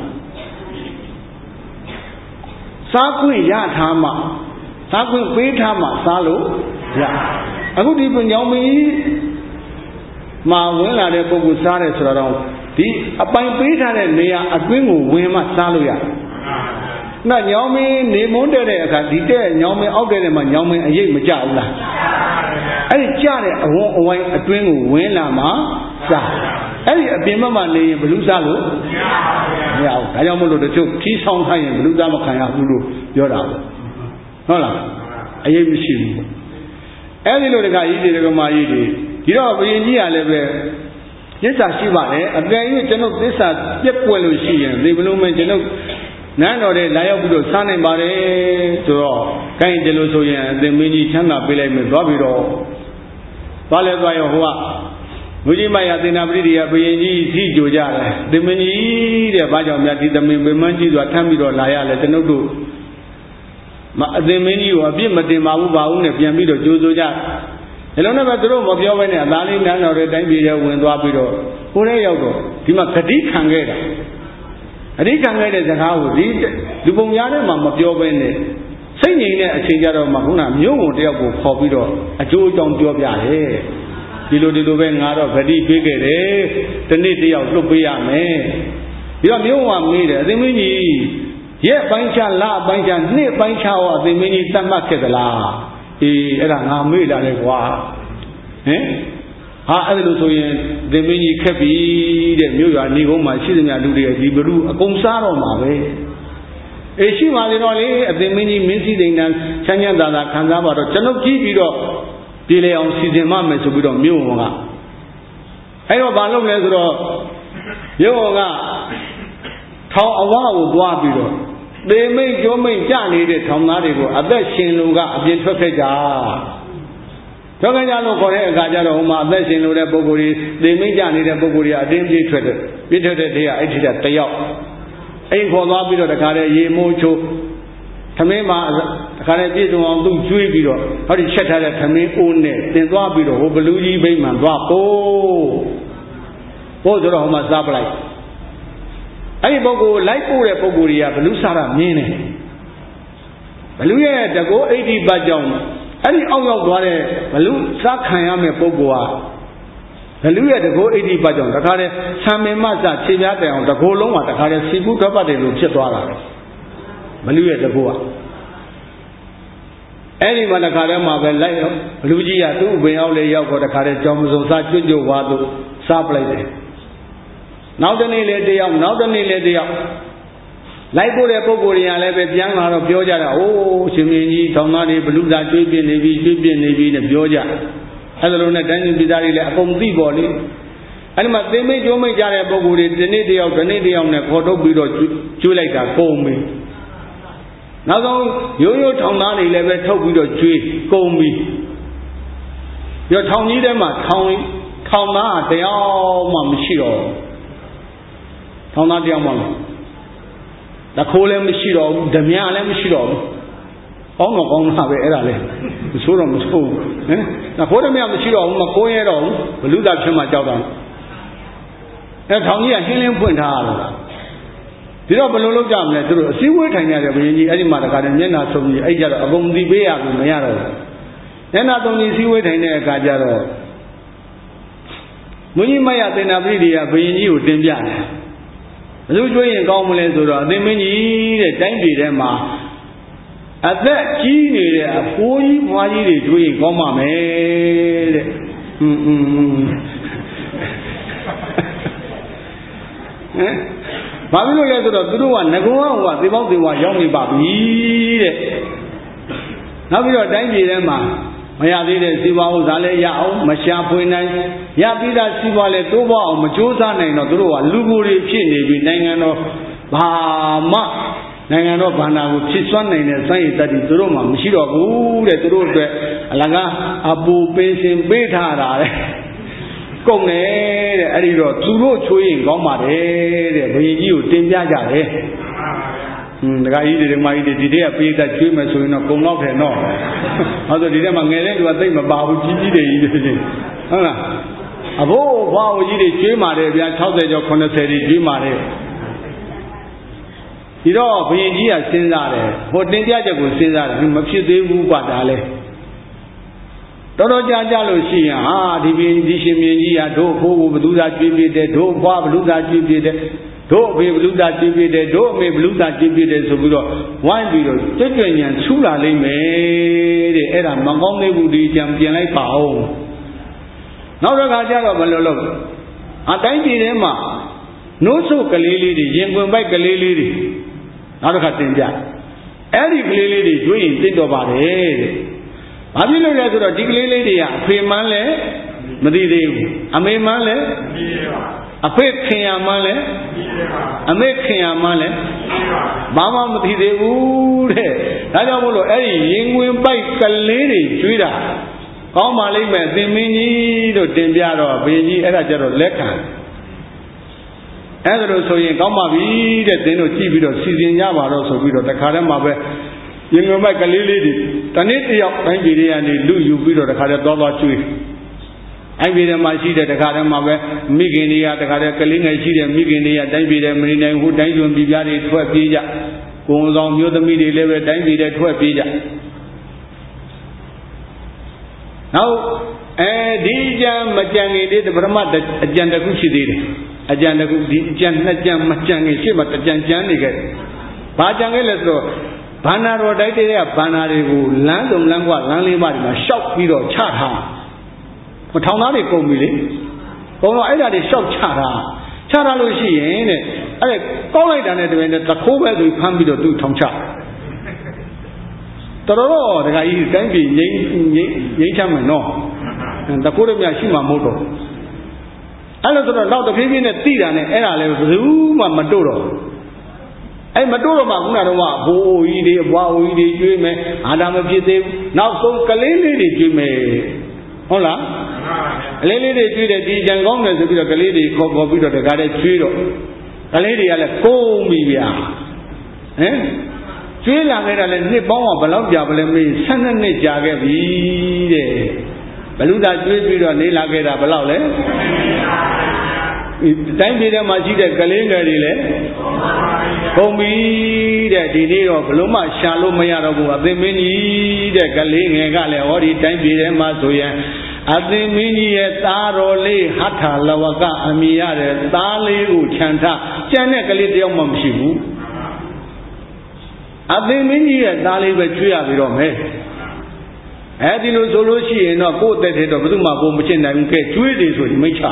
စားခွင့်ရထားမှစားခွင့်ပေးထားမှစားလို့ရအခုဒီပညာမင်းမှာဝင်လာတဲ့ပုဂ္ဂိုလ်စားတယ်ဆိုတော့ဒီအပိုင်ပေးထားတဲ့နေရာအတွင်းကိုဝင်မှစားလို့ရတယ်။နောက်ညောင်မင်းနေမုန်းတဲ့အခါဒီတဲ့ညောင်မင်းအောက်တဲ့မှာညောင်မင်းအရေးမကြဘူးလား။အဲ့ဒီကြတဲ့အဝန်းအဝိုင်းအတွင်းကိုဝင်လာမှစား။အဲ့ဒီအပြင်ဘက်မှာနေရင်ဘလူစားလို့မရဘူး။ဒါကြောင့်မို့လို့တချို့ထီးဆောင်ခိုင်းရင်ဘလူစားမခံရဘူးလို့ပြောတာပေါ့။ဟုတ်လား။အရေးမရှိဘူး။အဲ့ဒီလိုတခါကြီးတွေကမာကြီးတွေဒီတော့ဘုရင်ကြီးကလည်းပဲသစ္စာရှိပါတယ်အကယ်၍ကျွန်ုပ်သစ္စာပြက်ကွက်လို့ရှိရင်ဒီဘလို့မှကျွန်ုပ်နန်းတော်တဲ့လာရောက်ပြီးတော့စားနိုင်ပါတယ်ဆိုတော့ကိုင်းတယ်လို့ဆိုရင်အသင်မင်းကြီးချမ်းသာပေးလိုက်မယ်သွားပြီးတော့သွားလဲသွားရောဟိုက Muji Maya Tinabria, Bini, Joja, the Mini, the Bajamati, the Mimanji, the Tamiro Laya, let the Nodu. The menu of Bimatima, Piamido, Joja. Hello, never the room of your way, and Lali Nan or a time video when Wabido. Who are you? Tima Kadi Kangeda. Adi Kangeda is a house, the Bumiana Mam of your way. Singing a change of Mahuna, you won't ever copy a Jew on Jobia. Below the Duven out of very big, the nitty of Lupia. You are new one made the mini. Yet, Bancha La Bancha, near Bancha, the mini Tamakela. Era made a war. I also the mini capi, the New York, Nigoma, Sidney, the Bibu, a Comsaro Mave. A she was in all the mini Missy and Chanyanda, Kanzaba, Chanoki. Delay on season mammas to be on Muga. I know Balum Lesro Yoga Tau Awa Wabido. They make your main Johnny the Tomarigo, a best in Luga, a bit perfect. Togayano Korea, Gajaroma, best in Luga Bogori, they make Johnny the Bogori, a dimly treated. We did it here, I did at the yacht. Aim for Wabido, the Kare, Ye Mocho. Tamema, Karabi on do Juibido, how did Shetty Tame own it, then Wabido, Obeluji Bayman, Wapo. Both the Roma Zablai. I bogo like Ore Poguria, Belusara, meaning. Beluya, the go 80 Bajon, any other Guare, Belu Sakayame Pogoa. Beluya, the go 80 Bajon, the Kare, Same Maza, Chivata, the Goloma, the Kare Sibu Kabade, Chitwara. Maluya the Goa. Any Manakarama, Lugia, two, we only have got a carriage, Johnson, Sajo, Wadu, Saplay. Now the Nile out, now the Nile out. Like Pogoria, Levet, young out of Bioja, oh, Simini, Tomani, Beluga, Jubian Navy, and Bioja. Alone at Daniel Bizarre, Pomzi body. And they made your Majara Boguri, the Nady of the Nady on a photo video, Juleka, call me. Now, you town 11 talk with your tree, call me. Your town need them at town, they all Mamishiro. Town not the Amon. The Colem Shiro, the Mialem Shiro. Oh, no, on have a the Suram school. Now, for the Miamishiro, Makoyero, Beluga Chema Jordan. That town here, Helium Point Hall. Did not belong to them. See what I had any Madagascar and Yena, so I got a bomb the Bay of Mayaro. Then not only see what I had Gajaro. Munimaya then a video bringing you to Diana. Usually in Gomulan, they may need a dainty them. At that genie, a 40 while you doing Goma made. Babylon let the one, Nagoa, what the both were young Babi. Now we are dainty them. Maya did a Siva, Zale Yao, Masha Puina, Yapida Siva, Toba, Majosa, and Nodua, Luguri, Chini, Nangano, Bama, Nangano, Bana, Chiswan, and a sign that is Roma, Mishiro, the road, Alaga, Abu Pesin, Beta. Công này ở đây rồi chú lô chui có mà để bây giờ tiền giá cả đấy, cái gì thì mà đi đi để bây giờ chui mà chui nó công ngọc thế nó, rồi đi để mà nghe lên rồi thấy mà bao chi đấy gì, đúng không? À bố bao gì đấy chui mà để bây giờ sáu giờ cho con nó sẽ đi chui mà để, thì đó bây giờ sinh ra đấy, một tiền giá cho cũng sinh ra đấy, nhưng mà phía dưới vũ quả đã lên. Đó cha lo xì à thì đi xem gì à đổ phố bự ra chuyện gì đấy đổ qua bự ra chuyện gì đấy đổ về bự ra chuyện gì đấy đổ về bự ra chuyện gì đấy rồi bây giờ quan bây giờ tất cả những số là lấy mấy để ấy là mà con này bự đi chăm tiền lấy bảo nó ra cha lo mà lo à cái gì đấy mà nốt số cái lý đi riêng quân bay cái lý đi nó ra tiền giá ấy thì cái lý điជួយtiền đồ bà đấy à bây giờ là cái lý đi à phê man lệ mà đi đi à mấy man lệ à phê khen man lệ à mấy khen man lệ mà đi đi u đấy, đó là một loại ấy riêng nguyên bay cái lý điជួយra ကောင်းပါလိမ့်မယ်သင်မင်းကြီးတို့တင်ပြတော့ဘုရင်ကြီးအဲ့ဒါကြတော့လက်ခံအဲ့ဒါလို့ဆိုရင်ကောင်းပါပြီတဲ့သင်တို့ကြည့်ပြီးတော့စီစဉ်ကြပါတော့ဆိုပြီးတော့တခါတည်းမှာပဲရင်ငုံမိုက်ကလေးလေးတွေတနေ့တယောက်တိုင်းပြည်တွေကနေလူယူပြီးတော့တခါတည်းသွားကျွေးအဲ့ဒီထဲမှာရှိတဲ့တခါတည်းမှာပဲမိခင်တွေကတခါတည်းကလေးငယ်ရှိတဲ့မိခင်တွေကတိုင်းပြည်တွေမနေနိုင်ဘူးတိုင်းကျွန်းပြည်ပြားတွေထွက်ပြေးကြကိုယ်ဆောင်မျိုးသမီးတွေလည်းပဲတိုင်းပြည်တွေထွက်ပြေးကြနောက်ဒီကြံမကြံငယ်လေးပထမအကြံတစ်ခုရှိသေးတယ်အကြံတစ်ခုဒီအကြံနှစ်ကြံမကြံငယ်ရှေ့မှာတစ်ကြံကြံနေခဲ့တယ်ဘာကြံခဲ့လဲဆိုတော့ဘာနာတော်တိုက်တဲ့ကဘာနာတွေကိုလမ်းစုံလမ်းကွာလမ်းလေးပါးတွေမှာရှောက်ပြီးတော့ချထားထောင်သားတွေကုန်ပြီလေကုန်တော့အဲ့ဒါတွေရှောက်ချထားလို့ရှိရင်တဲ့အဲ့ကောင်းလိုက်တာနဲ့တပည့်နဲ့တခိုးပဲသူဖမ်းပြီးတော့သူထောင်ချတော်တော်တခါကြီးတိုင်းပြည်ငိမ့်ချမယ်နော်တခိုးရမြရှိမှာမဟုတ်တော့အဲ့လိုဆိုတော့နောက်တစ်ပြေးပြေးနဲ့တိတာနဲ့အဲ့ဒါလည်းဘယ်သူမှမတို့တော့အဲ့မတို့တော့မှခုနကတော့ဘိုးအိုကြီးတွေအဘွားအိုကြီးတွေကျွေးမယ်အာဒါမဖြစ်သေးဘူးနောက်ဆုံးကလေးလေးတွေကျွေးမယ်ဟုတ်လားကလေးလေးတွေကျွေးတယ်ဒီကြံကောင်းတယ်ဆိုပြီးတော့ကလေးတွေခေါ်ပြီးတော့တကားတည်းကျွေးတော့ကလေးတွေကလည်းကိုးပြီဗျာကျွေးလာခဲ့တာလည်းနှစ်ပေါင်းကဘယ်လောက်ကြာပလဲမေး12နှစ်ကြာခဲ့ပြီတဲ့ဘလူသာကျွေးပြီးတော့နေလာခဲ့တာဘယ်လောက်လဲတိုင်းပြည်ထဲမှာရှိတဲ့ကလေးငယ်တွေလည်းကုန်ပြီတဲ့ဒီနေ့တော့ဘလို့မှရှာလို့မရတော့ဘူးအသင်မင်းကြီးတဲ့ကလေးငယ်ကလည်းဟောဒီတိုင်းပြည်ထဲမှာဆိုရင်အသင်မင်းကြီးရဲ့သားတော်လေးဟထလဝကအမိရတဲ့သားလေးကိုခြံထားကျန်တဲ့ကလေးတယောက်မှမရှိဘူးအသင်မင်းကြီးရဲ့သားလေးပဲကျွေးရပြီးတော့မယ်အဲဒီလိုဆိုလို့ရှိရင်တော့ကိုယ့်အသက်ထဲတော့ဘယ်သူမှကိုမချစ်နိုင်ဘူးကဲကျွေးတယ်ဆိုရင်မိတ်ချ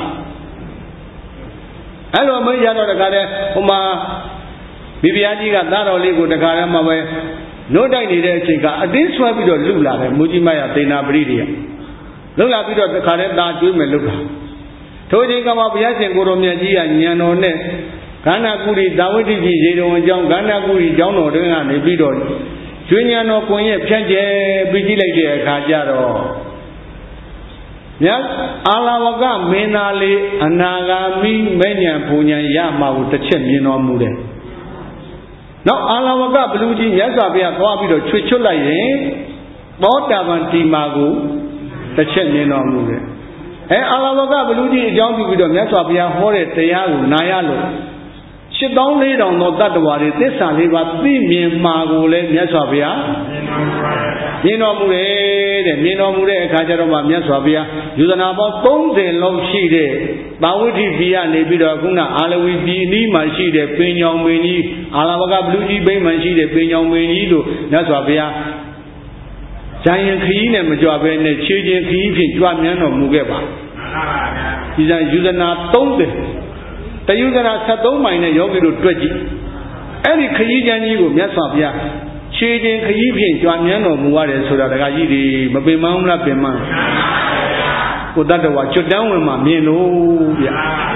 အဲ့လိုမိတ်ရတော့တခါတည်းဟိုမှာမိဖုရားကြီးကသားတော်လေးကိုတခါတည်းမှပဲနှုတ်တိုက်နေတဲ့အချိန်ကအတင်းဆွဲပြီးတော့လူလာတယ်မူကြီးမရသေနာပရိတွေကလုံလာပြီးတော့တခါတည်းသားကျွေးမယ်လို့တာထိုအချိန်ကမှဘုရားရှင်ကိုရောမြတ်ကြီးကညံတော်နဲ့ခန္ဓာကုရီသာဝတိကြီးရေတော်အကြောင်းခန္ဓာကုရီကျောင်းတော်တွင်ကနေပြီးတော့ကျွေးညံတော်ကိုရဲ့ဖြန့်ကျဲပြီးကြည့်လိုက်တဲ့အခါကျတော့မြတ်အာလဝကမင်းသားလေးအနာဂါမိမဲ့ညံပူညံရမှာကိုတစ်ချက်မြင်တော်မူတယ်။နောက်အာလဝကဘလူကြီးမြတ်စွာဘုရားသွားပြီးတော့ချွေချွတ်လိုက်ရင်သောတာပန်ဒီမာကိုတစ်ချက်မြင်တော်မူတယ်။အာလဝကဘလူကြီးအကြောင်းပြုပြီးတော့မြတ်စွာဘုရားဟောတဲ့တရားကိုနာရလို့84,000သောတတ္တဝါတွေသစ္စာလေးပါးသိမြင်မှာကိုလည်းမြတ်စွာဘုရားမြင်တော်မူတယ်တဲ့မြင်တော်မူတဲ့အခါကျတော့မှမြတ်စွာဘုရားယူဇနာပေါင်း30လောက်ရှိတဲ့သာဝတိပြည်ကနေပြီးတော့ခုနအာလဝီပြည်အနီးမှာရှိတဲ့ပင်ညောင်မင်းကြီးအာလဝကဘလူကြီးဘိမှန်ရှိတဲ့ပင်ညောင်မင်းကြီးလို့မြတ်စွာဘုရားဇာယင်ခရီးနဲ့မကြွဘဲနဲ့ခြေချင်းခရီးဖြင့်ကြွမြန်းတော်မူခဲ့ပါဒီဇာယူဇနာ30တယုဇနာ73မိုင်နဲ့ယောဂီတို့တွက်ကြည့်အဲ့ဒီခရီးချမ်းကြီးကိုမြတ်စွာဘုရားခြေချင်းခရီးဖြင့်ကြွမြန်းတော်မူရတယ်ဆိုတာတခါကြီးဒီမပင်မလားပင်မကိုတတ္တဝါကျွတ်တန်းဝင်မှာမြင်လို့ဗျ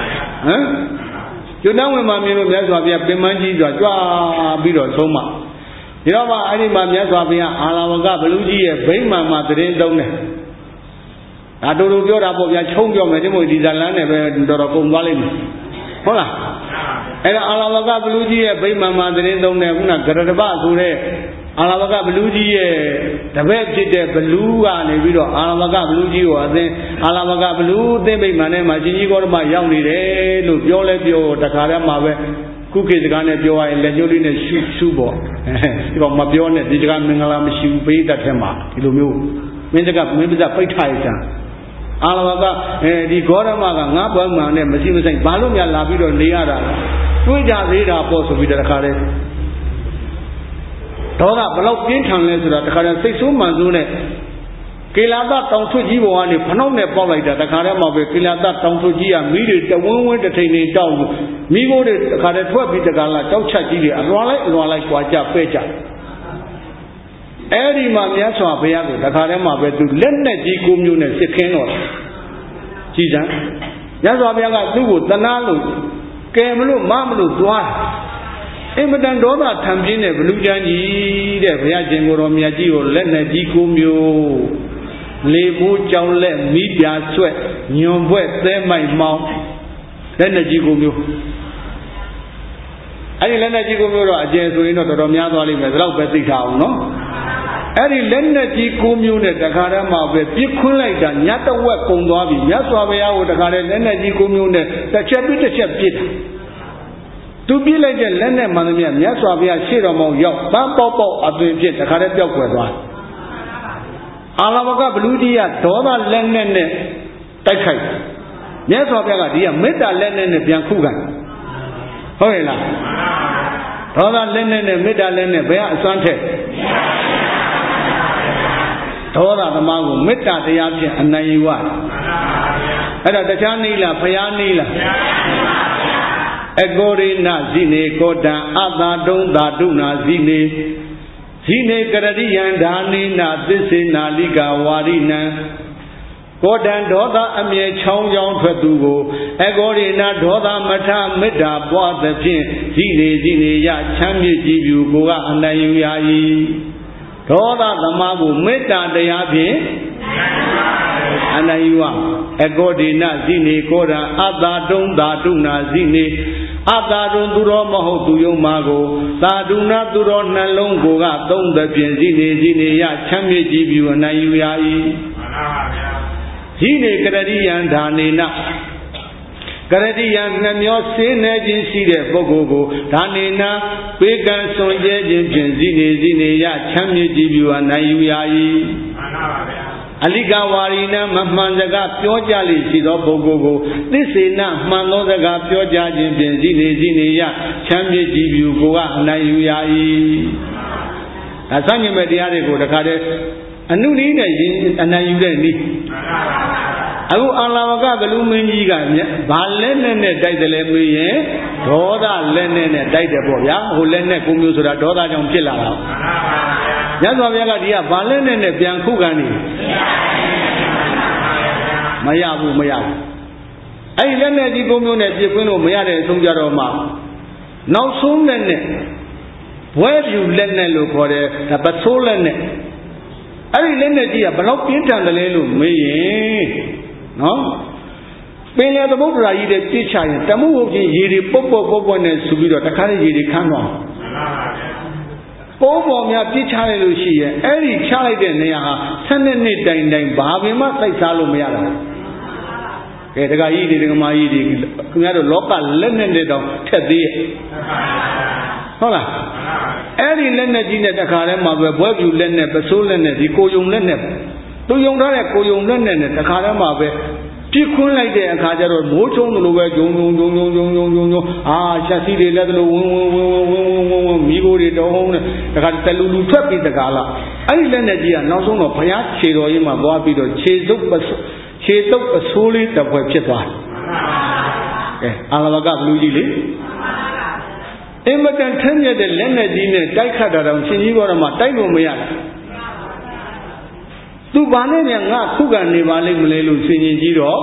ကျွတ်တန်းဝင်မှာမြင်လို့မြတ်စွာဘုရားပင်မကြီးကြွပြီးတော့ဆုံးမဒီတော့မှအဲ့ဒီမှာမြတ်စွာဘုရားအာလဝကဘလူကြီးရဲ့ဗိမာန်မှာသတင်းသုံးတယ်ဒါတူတူပြောတာပေါ့ဗျာချုံပြောမယ်ဒီမို့ဒီဇလန်းနဲ့ပဲတော်တော်ကုန်သွားလိမ့်မယ်ဟုတ်လားအဲ့ဒါအာလဝကဘလူကြီးရဲ့ဗိမာန်မှာသတင်းသုံးတယ်ခုနဂရတပဆိုတဲ့အာလဝကဘလူကြီးရဲ့တပည့်ဖြစ်တဲ့ဘလူကနေပြီးတော့အာလဝကဘလူကြီးကိုအသင်အာလဝကဘလူအသင်ဗိမာန်ထဲမှာရှင်ကြီးကောဓမရောက်နေတယ်လို့ပြောလဲပြောတခါတည်းမှာပဲခုခေတ်စကားနဲ့ပြောရရင်လက်ညှိုးလေးနဲ့ရှုပေါ့ဒီတော့မပြောနဲ့ဒီစကားမင်္ဂလာမရှိဘူးပိဋကတ်ထဲမှာဒီလိုမျိုးမင်းစကားမင်းပြပိဋ္ဌာယတံအာလဝကဒီဂေါရမကငါးဘွယ်မှန်နဲ့မရှိမဆိုင်ဘာလို့များလာပြီးတော့နေရတာတွေးကြသေးတာပေါ့ဆိုပြီးတခါတည်းဒေါသဘလောက်ပြင်းထန်လဲဆိုတာတခါတည်းစိတ်ဆိုးမှန်ဆိုးနဲ့ကေလာသတောင်ထွတ်ကြီးပေါ်ကနေဖနှောက်နဲ့ပေါက်လိုက်တာတခါတည်းမှပဲကေလာသတောင်ထွတ်ကြီးကမိတွေတဝင်းဝင်းတစ်ထိန်နေတောက်မိကိုတွေတခါတည်းထွက်ပြီးတကလာတောက်ချက်ကြီးတွေအလွာလိုက်ကွာကြပဲ့ကြအဲ့ဒီမှာမြတ်စွာဘုရားကိုတခါတည်းမှပဲသူလက်နဲ့ကြီးကိုမျိုးနဲ့စစ်ခင်းတော့ကြည်စမ်းမြတ်စွာဘုရားကသူ့ကိုတနာလို့ကဲမလို့မမလို့သွားအင်မတန်ဒေါသထံပြင်းတဲ့ဘလူချမ်းကြီးတဲ့ဘုရားရှင်ကိုယ်တော်မြတ်ကြီးကိုလက်နဲ့ကြီးကိုမျိုးလေမိုးကြောင်လက်မီးပြာဆွဲညွန်ဘွဲ့သဲမိုက်မောင်းလက်နဲ့ကြီးကိုမျိုးအဲ့ဒီလက်နဲ့ကြီးကိုမျိုးတော့အကျယ်ဆိုရင်တော့တော်တော်များသွားလိမ့်မယ်ဒါတော့ပဲသိထားအောင်နော်အဲ့ဒီလက်နဲ့ကြီးကိုမျိုးနဲ့တခါတည်းမှပဲပြစ်ခွန်းလိုက်တာညတဝက်ကုန်သွားပြီမြတ်စွာဘုရားကိုတခါတည်းလက်နဲ့ကြီးကိုမျိုးနဲ့တစ်ချက်ပြစ်တစ်ချက်ပြစ်သူပြစ်လိုက်တဲ့လက်နဲ့မှန်သမျှမြတ်စွာဘုရားရှေ့တော်မှာရောက်ပန်းပေါက်ပေါက်အသွင်ဖြစ်တခါတည်းပျောက်ကွယ်သွားအာလဝကဘလူကြီးကဒေါသလက်နဲ့တိုက်ခိုက်မြတ်စွာဘုရားကဒီကမေတ္တာလက်နဲ့ပြန်ခုခံဟုတ်ရဲ့လားဒေါသလက်နဲ့မေတ္တာလက်နဲ့ဘယ်ကအစွမ်းထက်ဒေါသသမားကိုမေတ္တာတရားဖြင့်အနိုင်ယူရတယ်အဲ့ဒါတရားနည်းလားဘုရားနည်းလားအကောရိနဇိနေကောတံအတာတုံသာတုနာဇိနေဇိနေကရတိယံဓာနိနာသစ္စေနာလိကာဝါရိနံကောတံဒေါသအမြဲချောင်းချောင်းထွက်သူကိုအကောရိနဒေါသမထမေတ္တာပွားသဖြင့်ဇိနေရချမ်းမြေ့ကြည်ပြူကိုကအနိုင်ယူရ၏ဒေါသသမားကိုမေတ္တာတရားဖြင့်အနိုင်ယူအကောဒိနဇိနေကောရံအတာတုံသာတုနာဇိနေအတာတုံသူတော်မဟုတ်သူယုံမာကိုသာတုနာသူတော်နှလုံးကိုကသုံးသဖြင့်ဇိနေရချမ်းမြေ့ကြည်ပြူအနိုင်ယူရ၏ဇိနေကရတိယံဓာနေနကရတိယံနှမျောစေးနေခြင်းရှိတဲ့ပုဂ္ဂိုလ်ကိုဒါနေနာပေကံစွန်ကျဲခြင်းဖြင့်ဇိနေရချမ်းမြေ့ကြည်ပြူအနိုင်ယူရ၏မှန်ပါဗျာအလိကဝါရီနမမှန်စကားပြောကြလိရှိသောပုဂ္ဂိုလ်ကိုသစ္စေနမှန်သောစကားပြောကြခြင်းဖြင့်ဇိနေရချမ်းမြေ့ကြည်ပြူကိုကအနိုင်ယူရ၏ဒါစမြင်မဲ့တရားတွေကိုတခါတည်းအနုနည်းနဲ့အနိုင်ယူတဲ့နည်းအခုအာလဝကဘလူမင်းကြီးကဘာလက်နဲ့တိုက်တယ်လဲမေးရင်ဒေါသလက်နဲ့တိုက်တယ်ပေါ့ဗျာဟိုလက်နဲ့ကိုမျိုးဆိုတာဒေါသကြောင့်ဖြစ်လာတာမြတ်စွာဘုရားကဒီကဘာလက်နဲ့ပြန်ခုခံနေမရဘူးအဲ့ဒီလက်နဲ့ကြီးကိုမျိုးနဲ့ပြစ်ခွင်းလို့မရတဲ့အဆုံးကြတော့မှနောက်ဆုံးလက်နဲ့ဘွဲပြူလက်နဲ့လို့ခေါ်တယ်ဒါပသိုးလက်နဲ့အဲ့ဒီလက်နဲ့ကြီးကဘလောက်ပြင်းထန်တယ်လဲလို့မေးရင်နော်ပင်လေသမုဒ္ဒရာကြီးတဲ့ပြစ်ချရင်တမှုဟုတ်ချင်းရေတွေပုတ်နဲ့ဆူပြီးတော့တခါလေရေတွေခမ်းသွားပိုးပေါ်များပြစ်ချလိုက်လို့ရှိရင်အဲ့ဒီချလိုက်တဲ့နေရာဟာ12နှစ်တိုင်ဘာပင်မှစိုက်စားလို့မရတာကဲတခါကြီးတွေဒကမာကြီးတွေခင်ဗျားတို့လောကလက်နဲ့တောင်ထက်သေးရဲ့ဟုတ်လားအဲ့ဒီလက်နဲ့ကြီးနဲ့တခါတည်းမှာပဲဘွဲပြူလက်နဲ့ပစိုးလက်နဲ့ဒီကိုယုံလက်နဲ့သူယုံထားတဲ့ကိုယုံလက်နဲ့တခါတည်းမှာပဲပြစ်ခွန်းလိုက်တဲ့အခါကျတော့မိုးချုံလို့ပဲဂျုံအာချက်စီတွေလက်သလိုဝင်းမိကိုတွေတောင်းနဲ့တခါတလူထွက်ပြီးတကားလားအဲ့ဒီလက်နဲ့ကြီးကနောက်ဆုံးတော့ဘုရားခြေတော်ကြီးမှာသွားပြီးတော့ခြေတုပ်အဆိုးလေးတစ်ဖွဲ့ဖြစ်သွားတယ်အာလဝကဘလူကြီးလေအင်မတန်ထမ်းမြက်တဲ့လက်နဲ့ကြီးနဲ့တိုက်ခတ်တာတော့ရှင်ကြီးဘောရမှာတိုက်လို့မရဘူးသူဘာနဲ့ညငါခုခံနေပါလိမ့်မလဲလို့ရှင်ကြီးတော့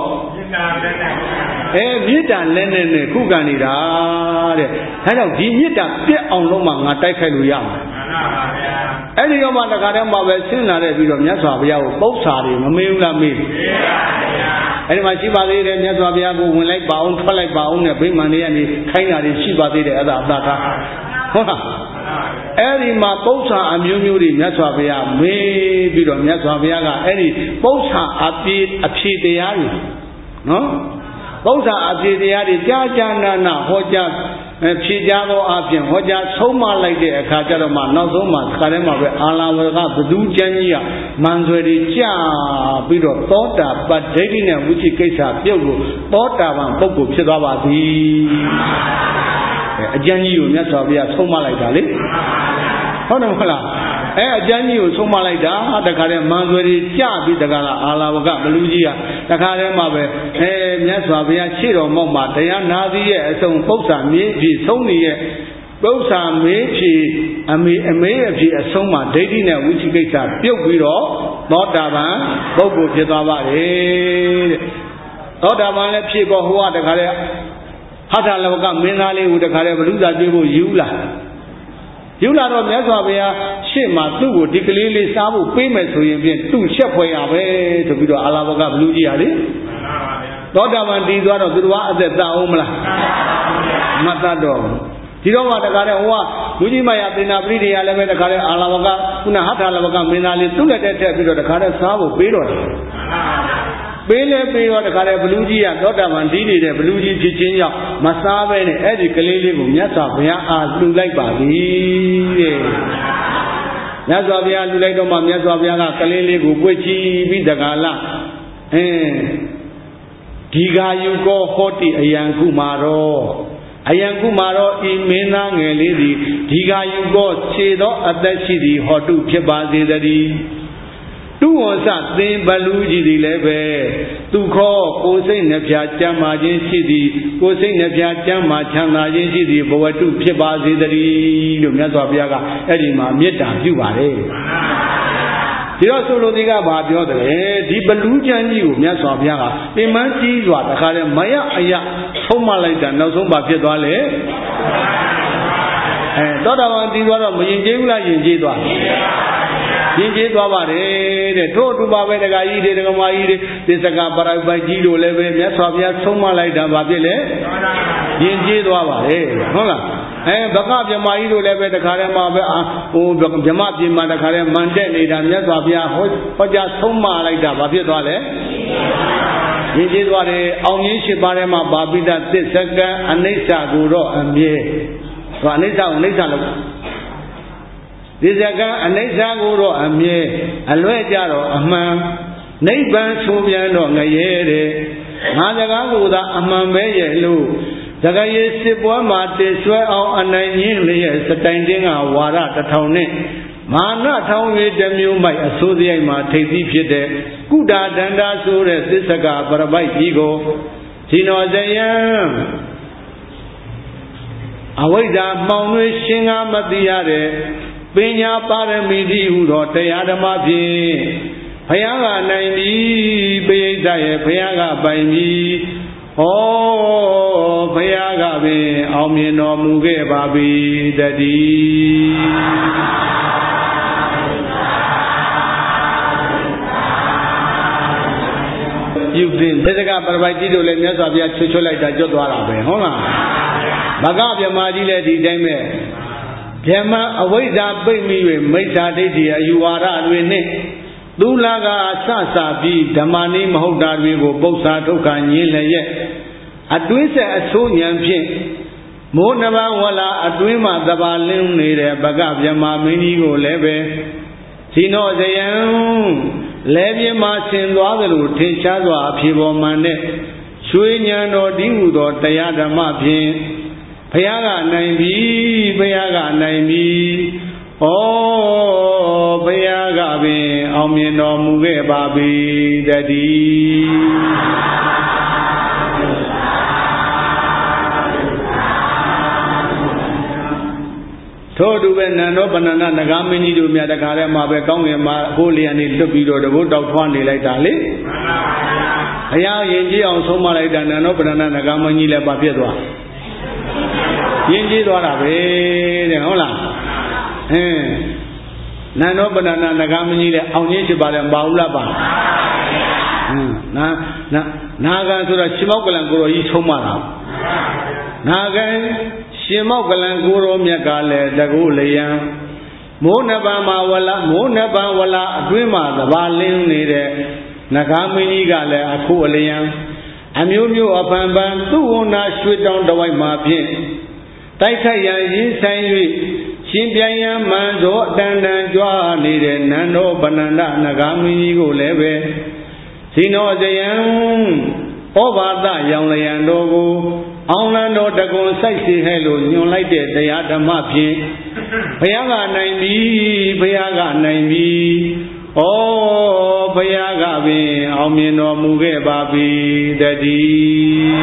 မေတ္တာလက်နဲ့ခုခံနေတာတဲ့ဒါကြောင့်ဒီမေတ္တာပြက်အောင်လုံးမှငါတိုက်ခိုက်လို့ရမှာအဲ့ဒီတော့မှတခါတည်းမှပဲဆင်းလာတဲ့ပြီးတော့မြတ်စွာဘုရားကိုပု္ပ္ပာတွေမမေးဘူးလားမေးအဲ့ဒီမှာရှိပါသေးတယ်မြတ်စွာဘုရားကိုဝင်လိုက်ပါအောင်ထွက်လိုက်ပါအောင်နဲ့ဗိမာန်တွေကနေခိုင်းတာတွေရှိပါသေးတယ်အဲ့ဒါအသာထားဟုတ်လားအဲ့ဒီမှာပု္ပ္ပာအမျိုးမျိုးတွေမြတ်စွာဘုရားမေးပြီးတော့မြတ်စွာဘုရားကအဲ့ဒီပု္ပ္ပာအဖြေတရားတွေနော်ပု္ပ္ပာအဖြေတရားတွေကြာနာဟောကြားဖြေကြားသောအပြင်ဟောကြားဆုံးမလိုက်တဲ့အခါကျတော့မှနောက်ဆုံးမှာခါထဲမှာပဲအာလဝကဘသူကျမ်းကြီးကမန်ဆွေတွေကြာပြီးတော့သောတာပတ္တိဋ္ဌိနဲ့ဝိသိကိစ္စပြုတ်လို့သောတာပန်ပုဂ္ဂိုလ်ဖြစ်သွားပါသည်အကျမ်းကြီးကိုမြတ်စွာဘုရားဆုံးမလိုက်တာလေဟုတ်တယ်မဟုတ်လားအကျမ်းကြီးကိုဆုံးမလိုက်တာတခါတည်းမန်ဆွေတွေကြာပြီးတခါကအာလဝကဘလူကြီးကတခါတည်းမှာပဲမြတ်စွာဘုရားရှေ့တော်မောက်မှာတရားနာသီးရဲ့အစုံပု္ပ္ပာမြေကြီးဆုံးနေရဲ့ပု္ပ္ပာမေးဖြေအမေအဖြေအဆုံးမှာဒိဋ္ဌိနဲ့ဝိသိကိစ္စပြုတ်ပြီးတော့သောတာပန်ပုဂ္ဂိုလ်ဖြစ်သွားပါတယ်တဲ့သောတာပန်လည်းဖြစ်ပေါ်ဟိုကတခါတည်းဟထလောကမင်းသားလေးကိုတခါတည်းဘလူသာပြေးဖို့ယူလာယူလာတော့မြတ်စွာဘုရားရှေ့မှာသူ့ကိုဒီကလေးလေးစားဖို့ပေးမယ်ဆိုရင်ဖြင့်သူ့ချက်ဖွယ်ရပဲဆိုပြီးတော့အာလာဘကဘလူကြီးရတယ်သောတာပန်တည်သွားတော့သူတို့ကအသက်သတ်အောင်မလားမတတ်တော့ဒီတော့မှတခါတည်းဟိုကလူကြီးမယာသေနာပရိဒေယလည်းပဲတခါတည်းအာလာဘကခုနဟထာလဘကမင်းသားလေးသူ့လက်ထက်ပြီးတော့တခါတည်းစားဖို့ပေးတော့တယ်ပေးလဲပေးတော့တခါတည်းဘလူကြီးကသောတာပန်ဒီနေတဲ့ဘလူကြီးဖြစ်ချင်းကြောင့်မစားပဲနဲ့အဲ့ဒီကလေးလေးကိုမြတ်စွာဘုရားအားလှူလိုက်ပါပြီတဲ့မြတ်စွာဘုရားလှူလိုက်တော့မှမြတ်စွာဘုရားကကလေးလေးကိုပွေ့ချီပြီးတကားလားဒီဃာယုကောဟောတိအယံကုမာရောအယံကုမာရောဤမင်းသားငယ်လေးသည်ဒီဃာယုကောခြေသောအသက်ရှိသည်ဟောတုဖြစ်ပါစေတည်းသူဝဆသင်ဘလူကြီးသည်လည်းပဲသူခောကိုယ်စိတ်နှဖျားကြမ်းမာခြင်းရှိသည်ကိုယ်စိတ်နှဖျားကြမ်းမာချမ်းသာခြင်းရှိသည်ဘဝတုဖြစ်ပါစေတည်းလို့မြတ်စွာဘုရားကအဲ့ဒီမှာမေတ္တာပြုပါတယ်ဒီတော့ဆိုလိုသည်ကဘာပြောတယ်ဒီဘလူးချမ်းကြီးကိုမြတ်စွာဘုရားကပင်မကြီးစွာတခါတည်းမရအယဆုံးမလိုက်တာနောက်ဆုံးဘာဖြစ်သွားလဲသောတာပန်တည်သွားတော့မရင်ကျေးဘူးလားရင်ကျေးသွားရင်ကျေးသွားပါတယ်တဲ့တို့အတူပါပဲတက္ကကြီးတွေတက္ကမကြီးတွေသစ္စကပရိပိုက်ကြီးတို့လည်းပဲမြတ်စွာဘုရားဆုံးမလိုက်တာဘာဖြစ်လဲရင်ကျေးသွားပါတယ်ဟုတ်လားဘကဗြဟ္မာကြီးတို့လည်းပဲတခါတည်းမှာပဲဟိုဗြဟ္မပြည်မှာတခါတည်းမန်တက်နေတာမြတ်စွာဘုရားဟောကြားဆုံးမလိုက်တာဘာဖြစ်သွားလဲရင်ကျေးသွားတယ်အောင်ကြီး၈ပါးထဲမှာပါပိတသစ္စကအနိစ္စကိုတော့အမြဲဆိုအနိစ္စကိုအနိစ္စလို့သစ္စကအနိစ္စကိုတော့အမြဲအလွဲ့ကြတော့အမှန်နိဗ္ဗာန်ဆိုပြန်တော့ငရဲတဲ့ငါစကားကိုသာအမှန်ပဲရဲ့လို့တကယ်ရေးစစ်ပွဲမှာတည်ဆွဲအောင်အနိုင်ရင်းလျက်စတိုင်တင်းကဝါရတစ်ထောင်နဲ့မာနထောင်ရည်တစ်မျိုးမိုက်အစိုးစရိုက်မှာထိပ်သီးဖြစ်တဲ့ကုတာဒန္တာဆိုတဲ့သစ္စကပရပိုက်ကြီးကိုဒီတော်ဇယံအဝိဇ္ဇာမှောင်တွေရှင်ကားမသိရတဲ့ပညာပါရမီတိဟုသောတရားဓမ္မဖြင့်ဘုရားကနိုင်ပြီပိဋကရဲ့ဘုရားကပိုင်ပြီဟောဘုရားကပင်အောင်မြင်တော်မူခဲ့ပါပြီတည်းပြုတင်သစ္စကပရပိုက်ကြီးတို့လည်းမြတ်စွာဘုရားချွတ်ချွတ်လိုက်တာကျွတ်သွားတာပဲဟုတ်လားဘဂဗြဟ္မာကြီးလည်းဒီတိုင်းပဲဗြဟ္မာအဝိဇ္ဇာပိတ်မိ၍မိစ္ဆာဒိဋ္ဌိအယူဝါဒတွေနှင့်သူလာကဆဆပြီးဓမ္မနည်းမဟုတ်တာတွေကိုပု္ပ္ပာဒုက္ခညင်းလျက်အတွင်းဆက်အဆိုးဉဏ်ဖြင့်မိုးနှပန်းဝလာအတွင်းမှာသဘာလင်းနေတဲ့ဘဂဗြဟ္မာမင်းကြီးကိုလည်းပဲဒီနောဇယံလဲပြင်းမှာဆင်သွားသလိုထင်ရှားစွာအဖြေပေါ်မှန်တဲ့ရွှေဉဏ်တော်ဒီဟုသောတရားဓမ္မဖြင့်ဘုရားကနိုင်ပြီဘုရားကနိုင်ပြီဩဘုရားကပင်အောင်မြင်တော်မူခဲ့ပါပြီတည်းထို့သူပဲနန္ဒောပဏ္ဏနဂါမင်းကြီးတို့မြတ်တခါထဲမှာပဲကောင်းငင်မှာအကိုလျံနေလွတ်ပြီးတော့တဘုတ်တောက်ထွားနေလိုက်တာလေဘုရားရင်ကြီးအောင်ဆုံးမလိုက်တာနန္ဒောပဏ္ဏနဂါမင်းကြီးလည်းပါပြတ်သွားရင်ကြီးသွားတာပဲတဲ့ဟုတ်လားနန္ဒောပဏ္ဏနဂါမင်းကြီးလည်းအောင်ကြီးဖြစ်ပါတယ်မပါဘူးလားပါနာဂံဆိုတော့ရှင်မောကလံကိုရောကြီးဆုံးမတာနာဂံရှင်မောကလံကိုရောမြတ်ကလည်းတကုလယံမိုးနှပန်းမှာဝလာမိုးနှပန်းဝလာအတွင်းမှာသဘာလင်းနေတဲ့နဂါမင်းကြီးကလည်းအခုအလျံအမျိုးမျိုးအပန်ပန်သူ့ဝနာရွှေတောင်တဝိုက်မှာဖြင့်တိုက်ခိုက်ရန်ရင်ဆိုင်၍ရှင်ပြိုင်ရန်မှန်သောအတန်တန်ကြွားနေတဲ့နန္ဒောပဏ္ဏနဂါမင်းကြီးကိုလည်းပဲဇိနောဇယံဩဘာသရောင်လျံတော်ကိုအောင်လန်းတော်တကွန်စိုက်စီဟဲ့လို့ညွန်လိုက်တဲ့တရားဓမ္မဖြင့်ဘုရားကနိုင်ပြီဘုရားကနိုင်ပြီဩဘုရားကပင်အောင်မြင်တော်မူခဲ့ပါပြီတည်း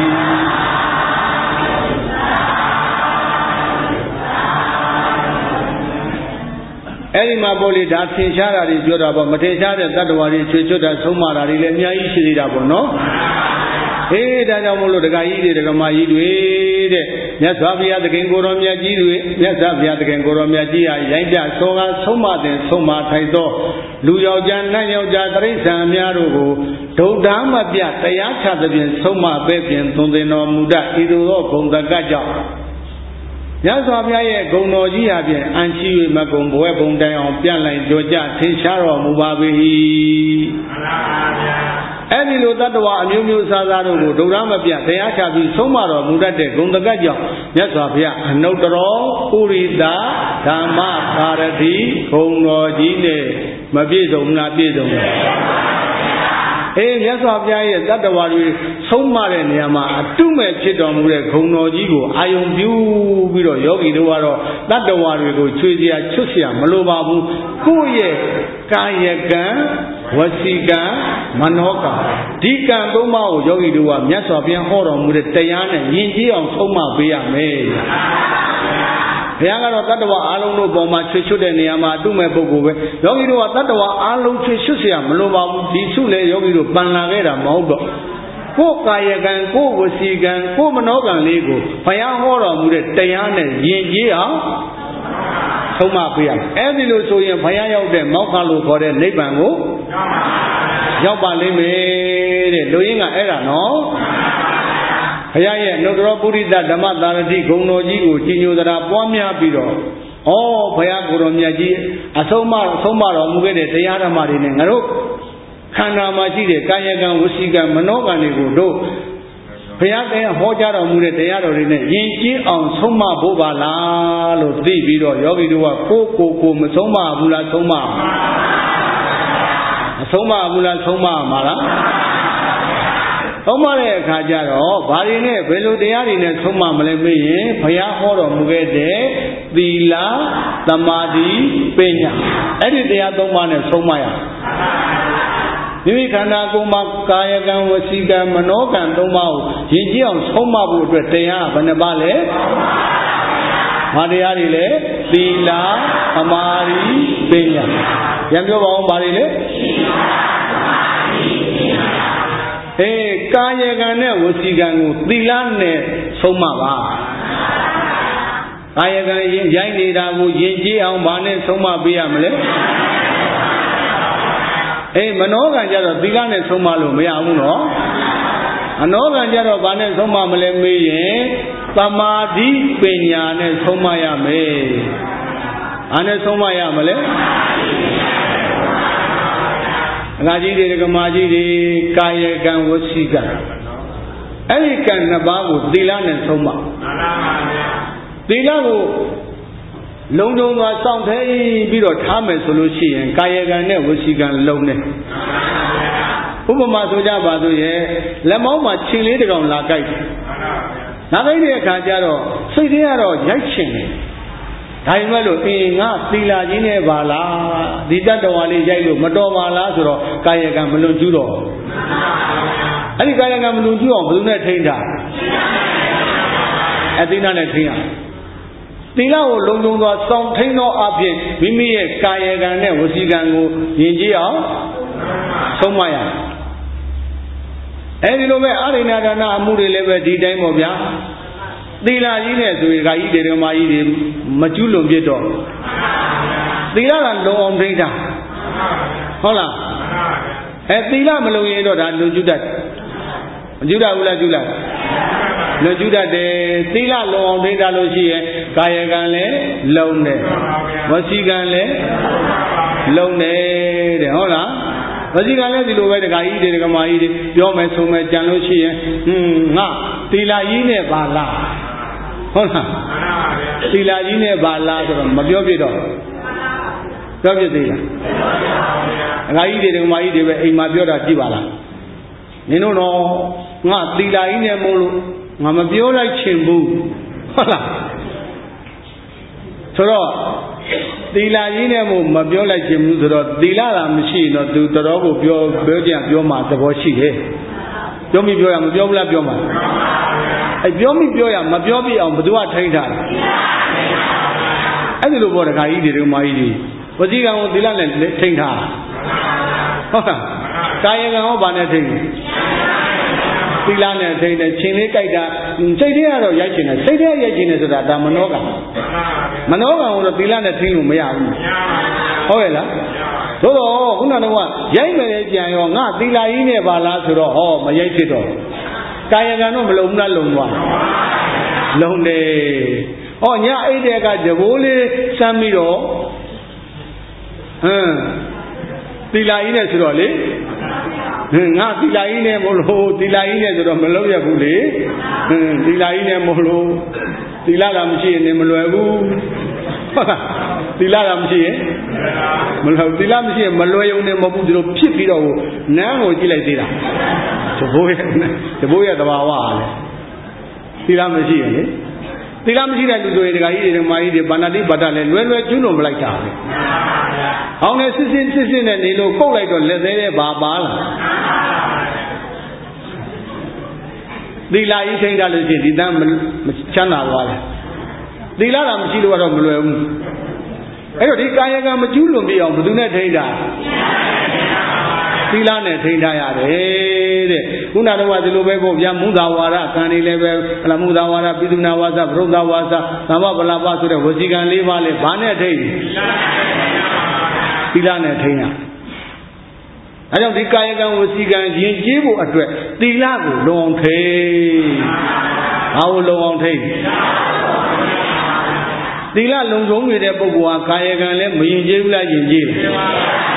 အဲ့ဒီမှာပေါ့လေဒါသင်ရှားတာတွေပြောတာပေါ့မထင်ရှားတဲ့တတ္တဝါတွေချွေချွတ်တာဆုံးမတာတွေလည်းအများကြီးရှိသေးတာပေါ့နော်ဒါကြောင့်မို့လို့ဒကာကြီးတွေဒကာမကြီးတွေတဲ့မြတ်စွာဘုရားသခင်ကိုတော်မြတ်ကြီးတွေမြတ်စွာဘုရားသခင်ကိုတော်မြတ်ကြီးဟာရိုက်ပြဆောကဆုံးမတဲ့ဆုံးမထိုက်သောလူယောက်ျားနတ်ယောက်ျားတိရစ္ဆာန်အများတို့ကိုဒုဒ္ဓမပြတရားချသဖြင့်ဆုံးမပဲ့ပြင်သွန်သင်တော်မူတတ်ဤသို့သောဂုဏ်တကကြောင့်မြတ်စွာဘုရားရဲ့ဂုဏ်တော်ကြီးအပြင်အန်ချီ၍မကုံဘဝဘုံတိုင်အောင်ပြန့်လိုက်ကြောကြထင်ရှားတော်မူပါ၏အဲ့ဒီလိုတတ္တဝါအမျိုးမျိုးစားစားတို့ကိုဒုရမပြတရားချပြီးဆုံးမတော်မူတတ်တဲ့ဂုဏ်တကကြောင့်မြတ်စွာဘုရားအနုတ္တရောပုရိသဓမ္မပါရတိဂုဏ်တော်ကြီးနဲ့မပြည့်စုံလားပြည့်စုံတယ်မြတ်စွာဘုရားရဲ့တတ္တဝါတွေဆုံးမတဲ့နေရာမှာအတုမဲ့ဖြစ်တော်မူတဲ့ဂုဏ်တော်ကြီးကိုအာယုံပြုပြီးတော့ယောဂီတို့ကတော့တတ္တဝါတွေကိုချွေစရာချွတ်စရာမလိုပါဘူးကိုယ့်ရဲ့ကာယကံဝစီကံမနောကံဒီကံသုံးပါးကိုယောဂီတို့ကမြတ်စွာဘုရားဟောတော်မူတဲ့တရားနဲ့ယဉ်ကျေးအောင်ဆုံးမပေးရမယ်ဘုရားကတော့တတ္တဝါအားလုံးတို့ပေါ်မှာချွေချွတ်တဲ့နေရာမှာအတုမဲ့ပုဂ္ဂိုလ်ပဲယောဂီတို့ကတတ္တဝါအားလုံးချွေချွတ်เสียမလိုပါဘူးဒီစုလေယောဂီတို့ပန်လာခဲ့တာမဟုတ်တော့ကိုယ်ကာယကံကိုယ်ဝစီကံကိုယ်မနောကံလေးကိုဘုရားဟောတော်မူတဲ့တရားနဲ့ယဉ်ကျေးအောင်ဆုံးမပေးရမယ်အဲ့ဒီလိုဆိုရင်ဘုရားရောက်တဲ့မောက္ခလို့ခေါ်တဲ့နိဗ္ဗာန်ကိုရောက်ပါလိမ့်မယ်တဲ့လူရင်းကအဲ့ဒါနော်ဘုရားရဲ့နုတ္တရောပုရိသဓမ္မသာရတိဂုဏ်တော်ကြီးကိုကြီးညိုသရာပွားများပြီးတော့ဘုရားကိုယ်တော်မြတ်ကြီးအဆုံးမတော်မူခဲ့တဲ့တရားဓမ္မတွေနဲ့ငါတို့ခန္ဓာမှာရှိတဲ့ကာယကံဝစီကံမနောကံတွေကိုတို့ဘုရားတရားဟောကြားတော်မူတဲ့တရားတော်တွေနဲ့ယဉ်ကျေးအောင်ဆုံးမဖို့ပါလားလို့သိပြီးတော့ယောဂီတို့ကကိုမဆုံးမဘူးလားဆုံးမမဆုံးမဘူးလားဆုံးမမှာလားဆုံးမတဲ့အခါကျတော့ဘာတွေနဲ့ဘယ်လိုတရားတွေနဲ့ဆုံးမမလဲမေးရင်ဘုရားဟောတော်မူခဲ့တဲ့သီလသမာဓိပညာအဲ့ဒီတရားသုံးပါးနဲ့ဆုံးမရမိမိခန္ဓာကိုယ်မှာကာယကံဝစီကံမနောကံသုံးပါးကိုယဉ်ကျေးအောင်ဆုံးမဖို့အတွက်တရားဘယ်နှပါလဲဘာတရားတွေလဲသီလသမာဓိပညာပြန်ပြောပါဦးဘာတွေလဲကာယကံနဲ့ဝစီကံကိုသီလနဲ့ဆုံးမပါကာယကံရိုက်နေတာကိုယဉ်ကျေးအောင်ဘာနဲ့ဆုံးမပေးရမလဲမနောကံကြတော့သီလနဲ့ဆုံးမလို့မရဘူးနော်အနောကံကြတော့ဘာနဲ့ဆုံးမမလဲမေးရင်သမာဓိပညာနဲ့ဆုံးမရမယ်ဘာနဲ့ဆုံးမရမလဲအငါကြီးတွေဒကမာကြီးတွေကာယကံဝစီကံအဲ့ဒီကံနှစ်ပါးကိုသီလနဲ့ဆုံးမသီလကိုလုံခြုံစွာစောင့်ထိန်ပြီးတော့ထားမယ်ဆိုလို့ရှိရင်ကာယကံနဲ့ဝစီကံလုံနေဥပမာဆိုကြပါစို့ရဲ့လက်မောင်းမှာခြင်လေးတစ်ကောင်လာကြိုက်လာကြိုက်တဲ့အခါကျတော့စိတ်ထဲကတော့ရိုက်ချင်တယ်ဒါပေမဲ့လို့ငါသီလကြီးနဲ့ပါလားဒီတတ္တဝါလေးရိုက်လို့မတော်ပါလားဆိုတော့ကာယကံမလွန်ကျူးတော့အဲ့ဒီကာယကံမလွန်ကျူးအောင်ဘယ်သူနဲ့ထိန်းတာအသီးနာနဲ့ထိန်းရသီလကိုလုံခြုံစွာစောင့်ထိန်သောအဖြစ်မိမိရဲ့ကာယကံနဲ့ဝစီကံကိုယဉ်ကျေးအောင်ဆုံးမရအဲဒီလိုပဲအရိဏဒါနအမှုတွေလည်းပဲဒီတိုင်းပေါ့ဗျာသီလကြီးနဲ့ဆိုရင်ခါကြီးတွေဓမ္မကြီးတွေမကျူးလွန်ပြစ်တော့သီလကလုံအောင်ထိန်းတာဟုတ်လားသီလမလုံရင်တော့ဒါလွန်ကျူးတတ်မကျူးတတ်ဘူးလားကျူးလားလွန်ကျူးတတ်တယ်သီလလုံအောင်ထိန်းတာလို့ရှိရင်ကာယကံလည်းလုံတယ်ဝစီကံလည်းလုံတယ်တဲ့ဟုတ်လားဝစီကံလည်းဒီလိုပဲတခါကြီးတွေဒကမာကြီးတွေပြောမယ်ဆိုမယ်ကြံလို့ရှိရင်ငါသီလကြီးနဲ့ပါလားဟုတ်လားသီလကြီးနဲ့ပါလားဆိုတော့မပြောပြတော့ပြောပြသေးလားဒကာကြီးတွေဒကမာကြီးတွေပဲအိမ်မှာပြောတာကြည့်ပါလားနင်တို့တော့ငါသီလကြီးနဲ့မို့လို့ငါမပြောလိုက်ချင်ဘူးဟုတ်လားဆိုတော့သီလကြီးနဲ့မို့မပြောလိုက်ချင်ဘူးဆိုတော့သီလသာမရှိရင်တော့သူတော်ကိုပြောမှသဘောရှိတယ်ပြောမိပြောရမပြောဘူးလားပြောမှာပြောမိပြောရမပြောပြအောင်ဘယ်သူကထိန်းထားလဲအဲ့ဒီလိုပေါ့တခါကြီးတွေဒကမာကြီးတွေဝစီကံကိုသီလနဲ့ထိန်းထားဟုတ်လားကာယကံဟောဘာနဲ့ထိန်းသီလနဲ့ထိန်းတယ်ခြင်လေးကြိုက်တာစိတ်ထဲကတော့ရိုက်ချင်တယ်စိတ်ထဲရိုက်ချင်တယ်ဆိုတာဒါမနောကံမနောကံကိုတော့သီလနဲ့ထိလို့မရဘူးဟုတ်ရဲ့လားသို့တော့ခုနကတော့ရိုက်မယ်လေကြံရောငါသီလကြီးနဲ့ပါလားဆိုတော့ဟောမရိုက်ဖြစ်တော့ကာယကံတော့မလုံဘူးလားလုံသွားလုံတယ်ဟောညအိတ်တဲ့ကကြဘိုးလေးစမ်းပြီးတော့သီလကြီးနဲ့ဆိုတော့လေငါသီလကြီးနဲ့မလို့သီလကြီးနဲ့ဆိုတော့မလုပ်ရဘူးလေသီလကြီးနဲ့မလို့သီလကမရှိရင်မလွယ်ဘူးဟုတ်လားသီလကမရှိရင်မလွယ်သီလမရှိရင်မလွယ်ုံနဲ့မဟုတ်ဘူးဒီလိုဖြစ်ပြီးတော့နန်းကိုကြည့်လိုက်သေးတာတဘိုးရဲ့သဘာဝအားလေသီလမရှိရင်လေသီလမရှိတဲ့လူတွေဒကာကြီးတွေမာကြီးတွေဘာနာတိပါဒလည်းလွယ်လွယ်ကျွလို့မလိုက်တာပဲအောင်းနဲ့စစ်နဲ့နေလို့ပုတ်လိုက်တော့လက်သေးတဲ့ဘာပါလားသီလကြီးထိန်းထားလို့ရှိရင်ဒီတန်းချမ်းသာသွားတယ်သီလကမရှိလို့ကတော့မလွယ်ဘူးအဲ့တော့ဒီကာယကံမကျူးလွန်ပြအောင်ဘယ်သူနဲ့ထိန်းတာသီလနဲ့ထိန်းထားရတယ်တဲ့ခုနကတော့ဒီလိုပဲပေါ့ဗျာမုသာဝါဒကံတွေလည်းပဲဟလာမုသာဝါဒပိသုနာဝါစာဗရုဒ္ဓဝါစာသမ္မဗလာပဆိုတဲ့ဝစီကံ၄ပါးလဲဘာနဲ့ထိန်းသီလနဲ့ထိန်းရအဲကြောင့်ဒီကာယကံဝစီကံယဉ်ကျေးဖို့အတွက်သီလကိုလုံအောင်ထိန်းဘာကိုလုံအောင်ထိန်းသီလလုံဆုံးနေတဲ့ပုဂ္ဂိုလ်ဟာကာယကံလည်းမယဉ်ကျေးဘူးလားယဉ်ကျေးလား